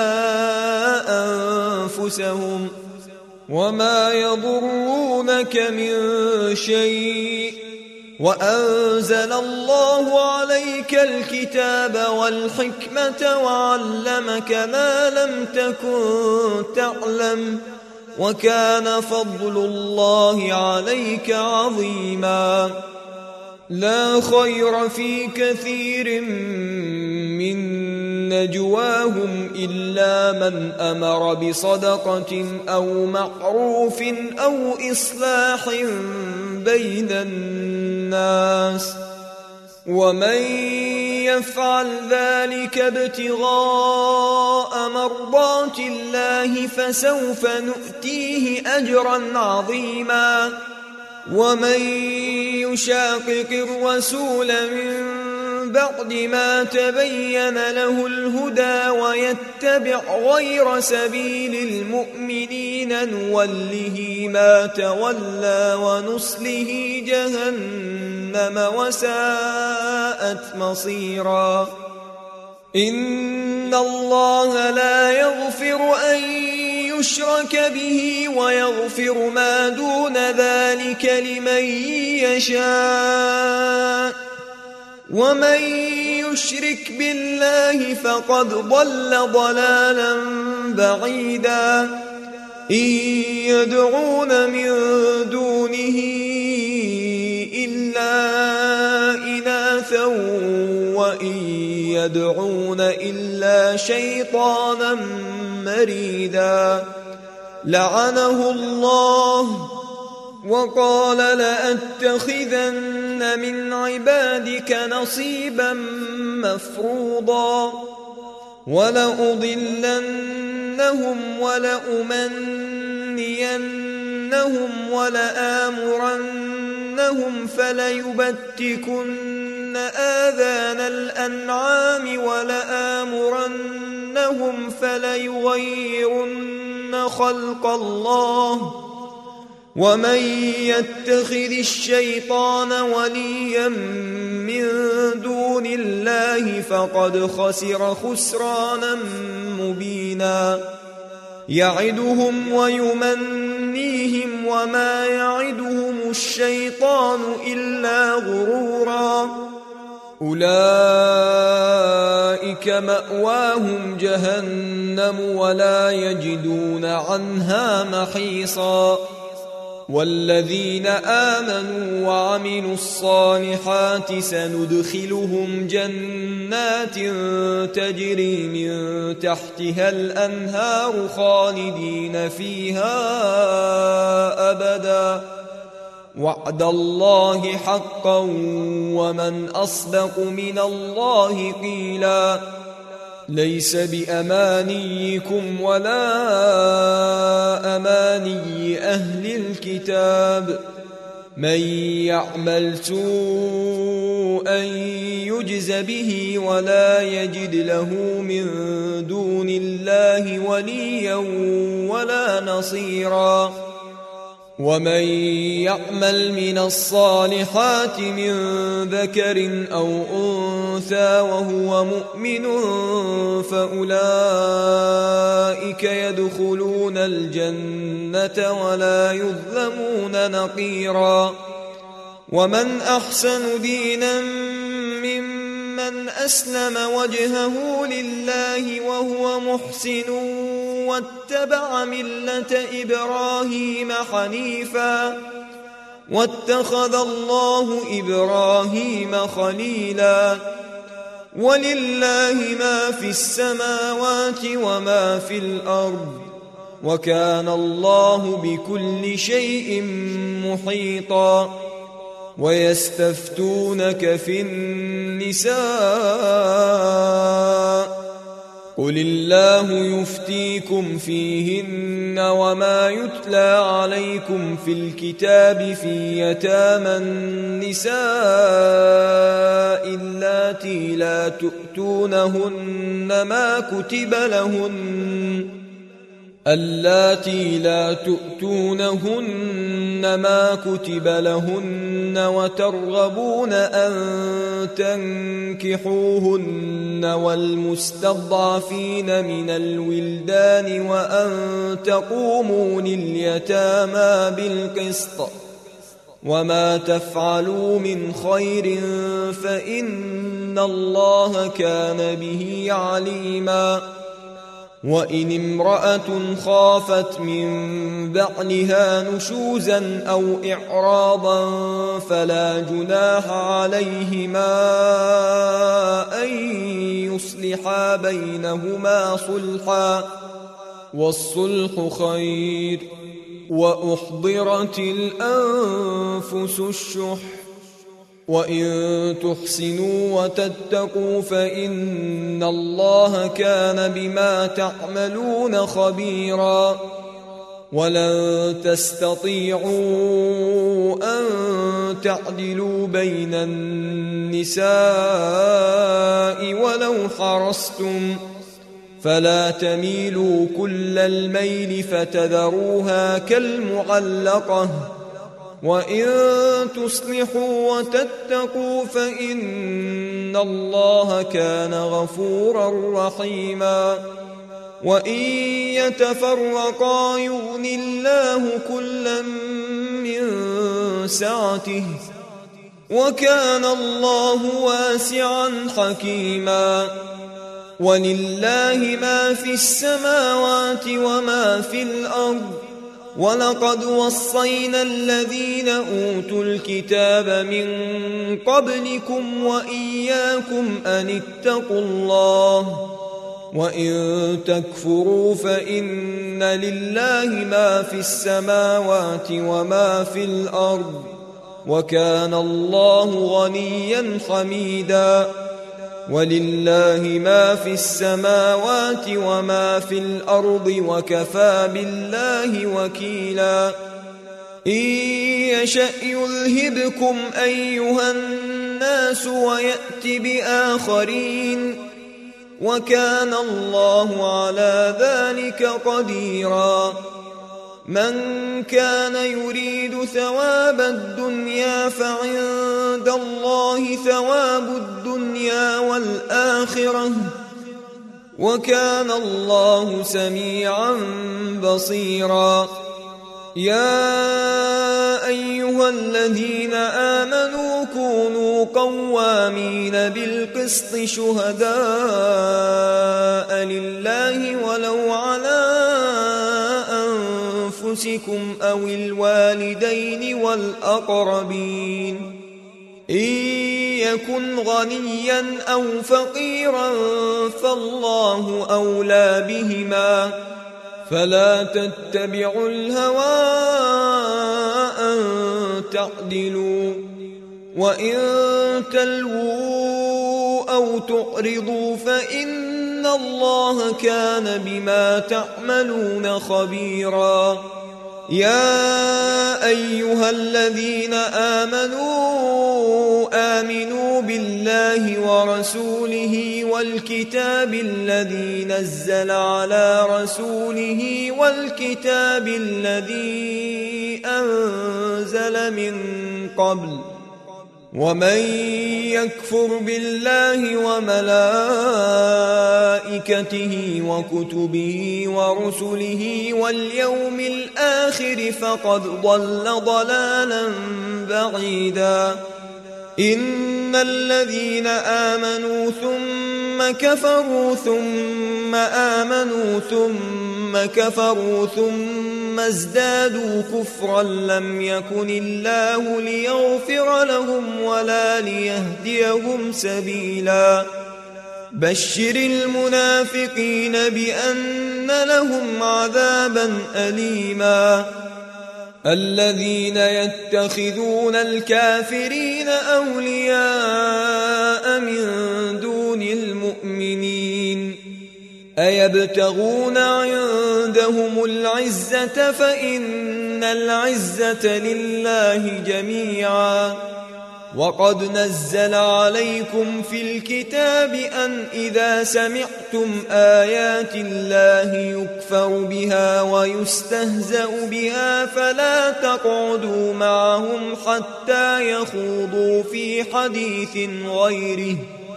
أنفسهم وما يضرونك من شيء وأنزل الله عليك الكتاب والحكمة وعلمك ما لم تكن تعلم وكان فضل الله عليك عظيما لا خير في كثير من نجواهم إلا من أمر بصدقة أو معروف أو إصلاح بين الناس ومن يفعل ذلك ابتغاء مرضات الله فسوف نؤتيه أجرا عظيما ومن يشاقق الرسول من بعد ما تبين له الهدى ويتبع غير سبيل المؤمنين نوله ما تولى ونصله جهنم وساءت مصيرا إن الله لا يغفر أن يشرك به ويغفر ما دون ذلك لمن يشاء ومن يشرك بالله فقد ضل ضلالا بعيدا إن يدعون من دونه إلا إناثا وإن يدعون إلا شيطانا مريدا لعنه الله وقال لأتخذن من عبادك نصيبا مفروضا ولأضلنهم ولأمنينهم ولآمرنهم فليبتكن آذان الأنعام ولآمرنهم فليغيرن خلق الله ومن يتخذ الشيطان وليا من دون الله فقد خسر خسرانا مبينا يعدهم ويمنيهم وما يعدهم الشيطان إلا غرورا أولئك مأواهم جهنم ولا يجدون عنها محيصا والذين آمنوا وعملوا الصالحات سندخلهم جنات تجري من تحتها الأنهار خالدين فيها أبدا وعد الله حقا ومن أصدق من الله قيلا ليس بأمانيكم ولا أماني أهل الكتاب من يعمل سوءا يجز به ولا يجد له من دون الله وليا ولا نصيرا ومن يعمل من الصالحات من ذكر أو أنثى وهو مؤمن فأولئك يدخلون الجنة ولا يظلمون نقيرا ومن أحسن دينا ممن أسلم وجهه لله وهو محسن واتبع ملة إبراهيم حنيفا واتخذ الله إبراهيم خليلا ولله ما في السماوات وما في الأرض وكان الله بكل شيء محيطا ويستفتونك في النساء قل الله يفتيكم فيهن وما يتلى عليكم في الكتاب في يتامى النساء اللاتي لا تؤتونهن ما كتب لهن وترغبون أن تنكحوهن والمستضعفين من الولدان وأن تقوموا لليتامى بالقسط وما تفعلوا من خير فإن الله كان به عليما وإن امرأة خافت من بعلها نشوزا أو إعراضا فلا جناح عليهما أن يصلحا بينهما صلحا والصلح خير وأحضرت الأنفس الشح وإن تحسنوا وتتقوا فإن الله كان بما تعملون خبيرا ولن تستطيعوا أن تعدلوا بين النساء ولو حرصتم فلا تميلوا كل الميل فتذروها كالمعلقة وإن تصلحوا وتتقوا فإن الله كان غفورا رحيما وإن يتفرقا يغن الله كلا من سعته وكان الله واسعا حكيما ولله ما في السماوات وما في الأرض ولقد وصينا الذين أوتوا الكتاب من قبلكم وإياكم أن اتقوا الله وإن تكفروا فإن لله ما في السماوات وما في الأرض وكان الله غنيا حميدا ولله ما في السماوات وما في الأرض وكفى بالله وكيلا إن يشأ يذهبكم أيها الناس ويأت بآخرين وكان الله على ذلك قديرا من كان يريد ثواب الدنيا فعند الله ثواب الدنيا والآخرة وكان الله سميعا بصيرا يا أيها الذين آمنوا كونوا قوامين بالقسط شهداء لله ولو على أنفسكم أو الوالدين والأقربين إن يكن غنيا أو فقيرا فالله أولى بهما فلا تتبعوا الهوى أن تعدلوا وإن تلووا أو تعرضوا فإن الله كان بما تعملون خبيرا يا أيها الذين آمنوا بالله ورسوله والكتاب الذي نزل على رسوله والكتاب الذي أنزل من قبل ومن يكفر بالله وملائكته وكتبه ورسله واليوم الآخر فقد ضل ضلالا بعيدا إن الذين آمنوا ثم كفروا ثم آمنوا ثم كفروا ثم ازدادوا كفرا لم يكن الله ليغفر لهم ولا ليهديهم سبيلا بشر المنافقين بأن لهم عذابا أليما الذين يتخذون الكافرين أولياء من دون المؤمنين أيبتغون عندهم العزة فإن العزة لله جميعا وقد نزل عليكم في الكتاب أن إذا سمعتم آيات الله يكفر بها ويستهزأ بها فلا تقعدوا معهم حتى يخوضوا في حديث غيره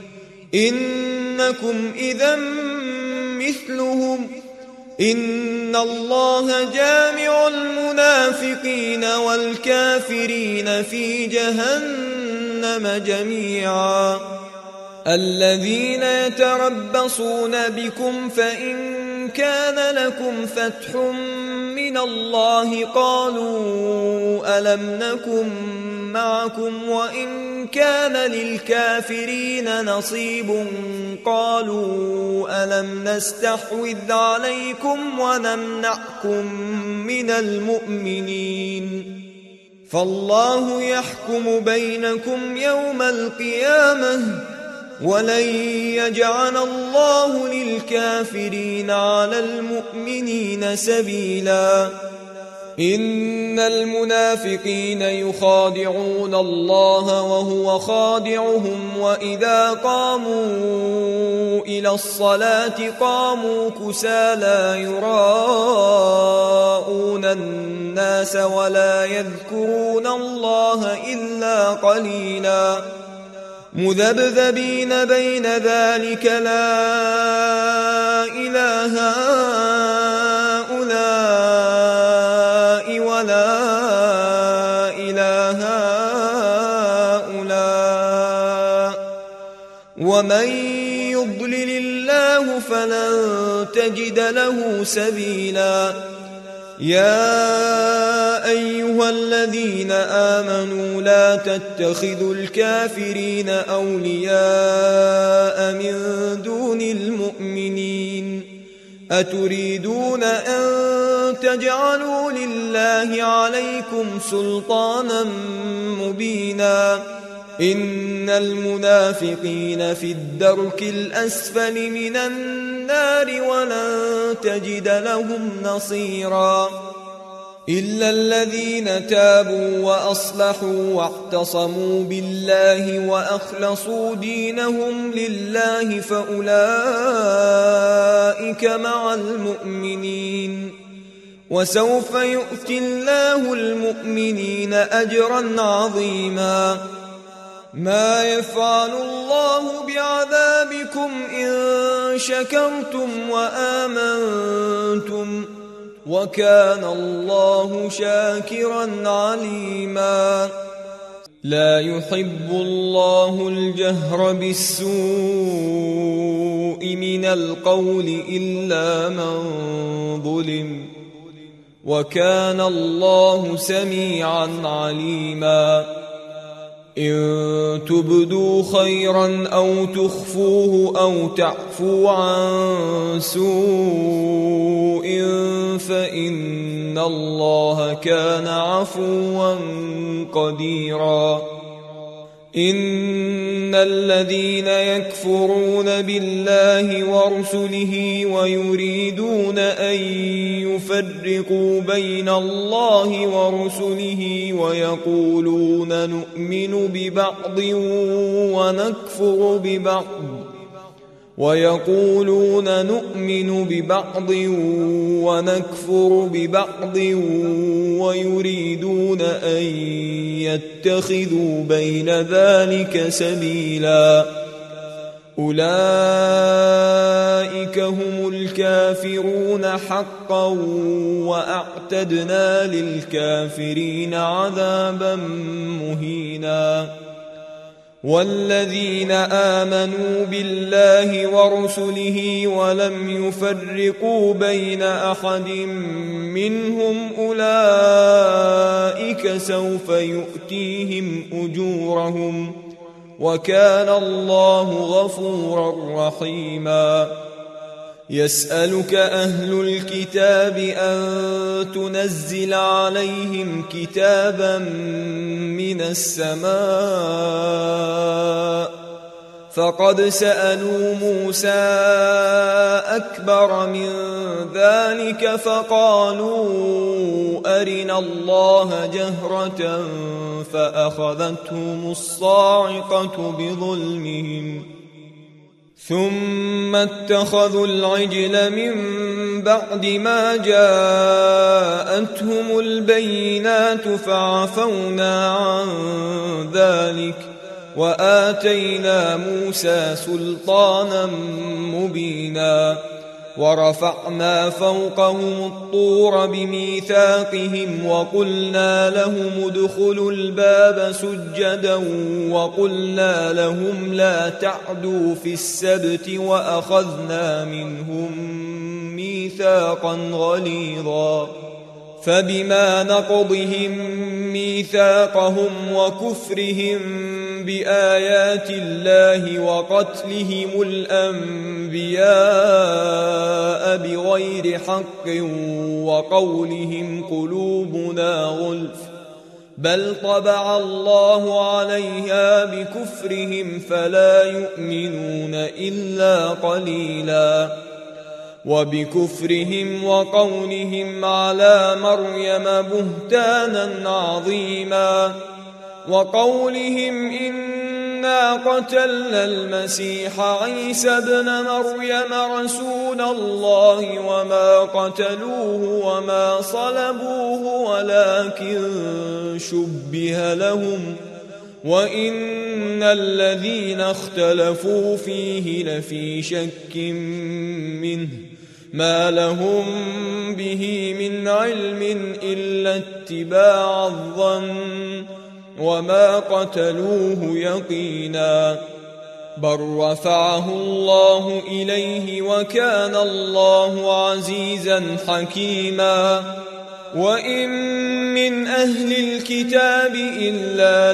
إنكم إذا مثلهم إن الله جامع المنافقين والكافرين في جهنم جميعا الذين يتربصون بكم فإن كان لكم فتح من الله قالوا ألم نكن معكم وإن كان للكافرين نصيب قالوا ألم نستحوذ عليكم ونمنعكم من المؤمنين فالله يحكم بينكم يوم القيامة ولن يجعل الله للكافرين على المؤمنين سبيلا إن المنافقين يخادعون الله وهو خادعهم وإذا قاموا إلى الصلاة قاموا كسالى يراءون الناس ولا يذكرون الله إلا قليلا مذبذبين بين ذلك لا إله هؤلاء ولا إله هؤلاء ومن يضلل الله فلن تجد له سبيلا يا أيها الذين آمنوا لا تتخذوا الكافرين أولياء من دون المؤمنين أتريدون أن تجعلوا لله عليكم سلطانا مبينا إن المنافقين في الدرك الأسفل من النار ولن تجد لهم نصيرا إلا الذين تابوا وأصلحوا واعتصموا بالله وأخلصوا دينهم لله فأولئك مع المؤمنين وسوف يؤتي الله المؤمنين أجرا عظيما ما يفعل الله بعذابكم إن شكرتم وآمنتم وكان الله شاكرا عليما لا يحب الله الجهر بالسوء من القول إلا من ظلم وكان الله سميعا عليما إن تبدوا خيرا أو تخفوه أو تعفو عن سوء فإن الله كان عفوا قديرا إن الذين يكفرون بالله ورسله ويريدون أن يفرقوا بين الله ورسله ويقولون نؤمن ببعض ونكفر ببعض ويريدون أن يتخذوا بين ذلك سبيلا أولئك هم الكافرون حقا وأعتدنا للكافرين عذابا مهينا والذين آمنوا بالله ورسله ولم يفرقوا بين أحد منهم أولئك سوف يؤتيهم أجورهم وكان الله غفورا رحيما. يسألك أهل الكتاب أن تنزل عليهم كتابا من السماء فقد سألوا موسى أكبر من ذلك فقالوا أرنا الله جهرة فأخذتهم الصاعقة بظلمهم ثم اتخذوا العجل من بعد ما جاءتهم البينات فعفونا عن ذلك وآتينا موسى سلطانا مبينا ورفعنا فوقهم الطور بميثاقهم وقلنا لهم ادخلوا الباب سجدا وقلنا لهم لا تعدوا في السبت وأخذنا منهم ميثاقا غليظا فبما نقضهم ميثاقهم وكفرهم بآيات الله وقتلهم الأنبياء بغير حق وقولهم قلوبنا غلف بل طبع الله عليها بكفرهم فلا يؤمنون إلا قليلا وبكفرهم وقولهم على مريم بهتانا عظيما وقولهم إنا قتلنا المسيح عيسى ابن مريم رسول الله وما قتلوه وما صلبوه ولكن شبه لهم وإن الذين اختلفوا فيه لفي شك منه ما لهم به من علم إلا اتباع الظن وما قتلوه يقينا بل رفعه الله إليه وكان الله عزيزا حكيما وإن من أهل الكتاب إلا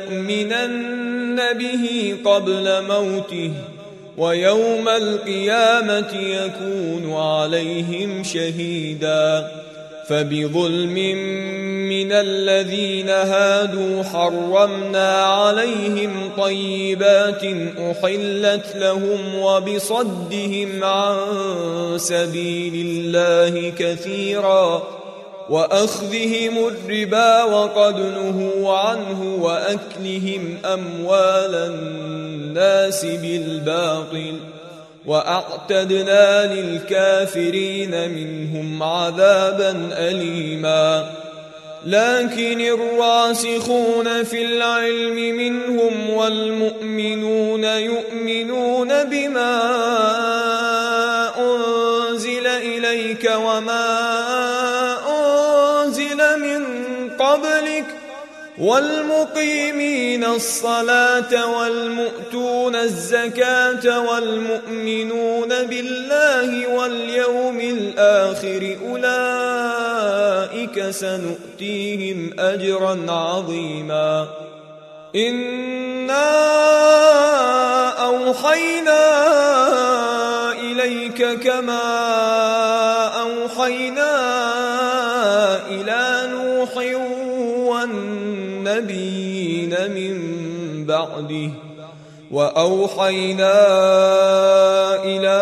ليؤمنن به قبل موته ويوم القيامة يكون عليهم شهيدا فبظلم من الذين هادوا حرمنا عليهم طيبات أحلت لهم وبصدهم عن سبيل الله كثيرا وأخذهم الربا وقد نهوا عنه وأكلهم أموال الناس بالباطل وأعتدنا للكافرين منهم عذابا أليما لكن الراسخون في العلم منهم والمؤمنون يؤمنون بما أنزل إليك وما أنزل من قبلك والمقيمين الصلاة والمؤتون الزكاة والمؤمنون بالله واليوم الآخر أولئك سنؤتيهم أجرا عظيما إنا أوحينا إليك كما أوحينا إلى نوح والنبيين من بعده وأوحينا إلى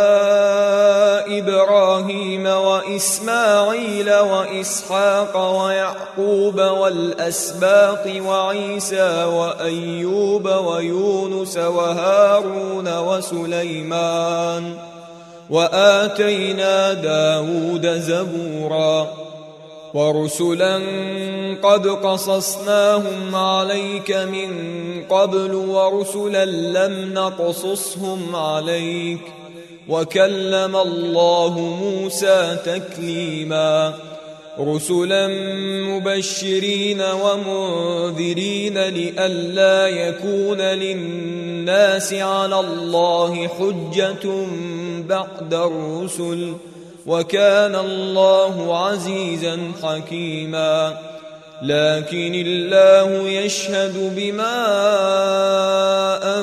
إبراهيم وإسماعيل وإسحاق ويعقوب والأسباط وعيسى وأيوب ويونس وهارون وسليمان وآتينا داود زبورا ورسلا قد قصصناهم عليك من قبل ورسلا لم نقصصهم عليك وكلم الله موسى تكليما رسلا مبشرين ومنذرين لئلا يكون للناس على الله حجة بعد الرسل وكان الله عزيزا حكيما لكن الله يشهد بما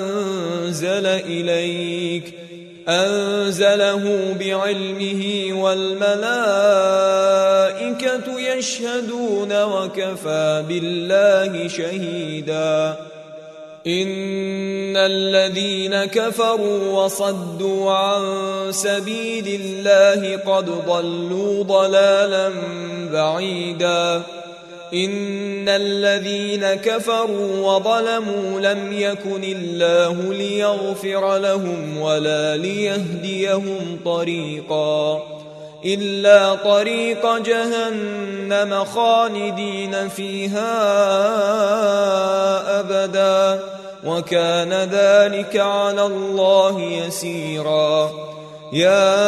إليك أنزله بعلمه والملائكة يشهدون وكفى بالله شهيدا إن الذين كفروا وصدوا عن سبيل الله قد ضلوا ضلالا بعيدا إن الذين كفروا وظلموا لم يكن الله ليغفر لهم ولا ليهديهم طريقا إلا طريق جهنم خالدين فيها أبدا وكان ذلك على الله يسيرا يا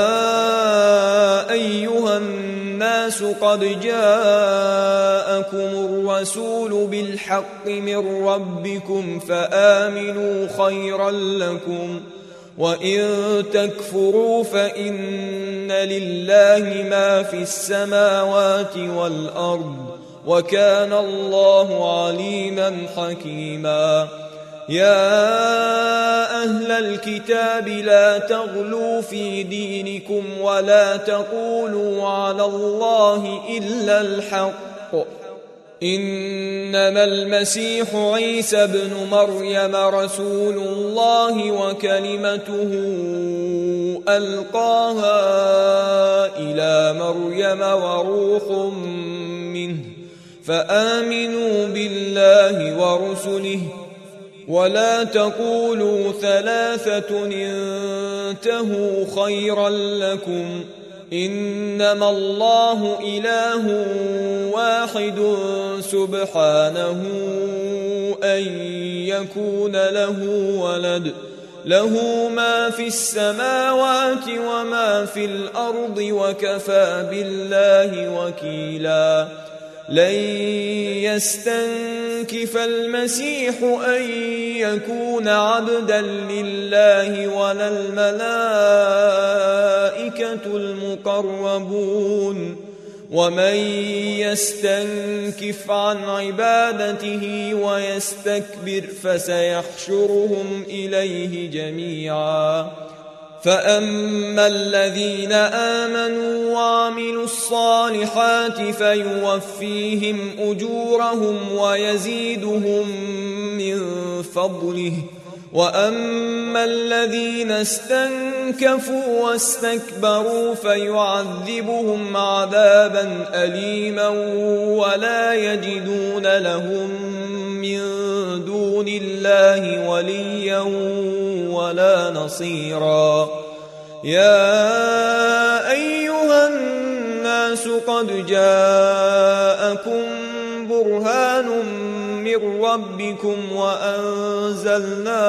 أيها الناس قد جاءكم الرسول بالحق من ربكم فآمنوا خيرا لكم وإن تكفروا فإن لله ما في السماوات والأرض وكان الله عليما حكيما يا أهل الكتاب لا تغلوا في دينكم ولا تقولوا على الله إلا الحق إنما المسيح عيسى ابن مريم رسول الله وكلمته ألقاها إلى مريم وروح منه فآمنوا بالله ورسله ولا تقولوا ثلاثة انتهوا خيرا لكم إنما الله إله واحد سبحانه أن يكون له ولد له ما في السماوات وما في الأرض وكفى بالله وكيلا لن يستنكف المسيح أن يكون عبدا لله ولا الملائكة المقربون ومن يستنكف عن عبادته ويستكبر فسيحشرهم إليه جميعا فأما الذين آمنوا وعملوا الصالحات فيوفيهم أجورهم ويزيدهم من فضله وأما الذين استنكفوا واستكبروا فيعذبهم عذابا أليما ولا يجدون لهم من دون الله وليا ولا نصيرا يا أيها الناس قد جاءكم برهان من ربكم وأنزلنا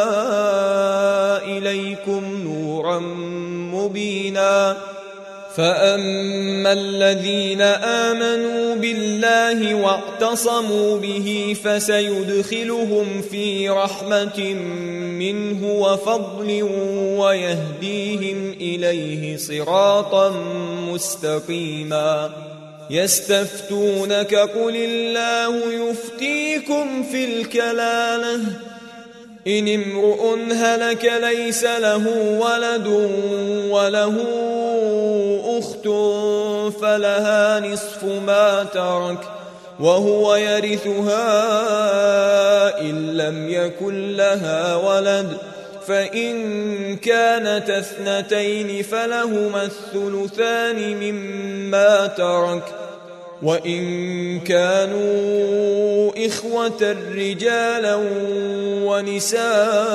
إليكم نورا مبينا فأما الذين آمنوا بالله واعتصموا به فسيدخلهم في رحمة منه وفضل ويهديهم إليه صراطا مستقيما يستفتونك قل الله يفتيكم في الكلالة إن امرؤ هلك ليس له ولد وله أخت فلها نصف ما ترك وهو يرثها إن لم يكن لها ولد فإن كانت اثنتين فلهما الثلثان مما ترك وإن كانوا إخوة رجالا ونساء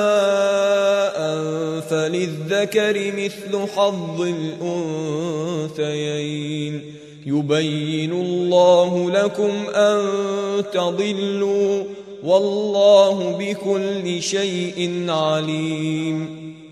فللذكر مثل حظ الأنثيين يبين الله لكم أن تضلوا والله بكل شيء عليم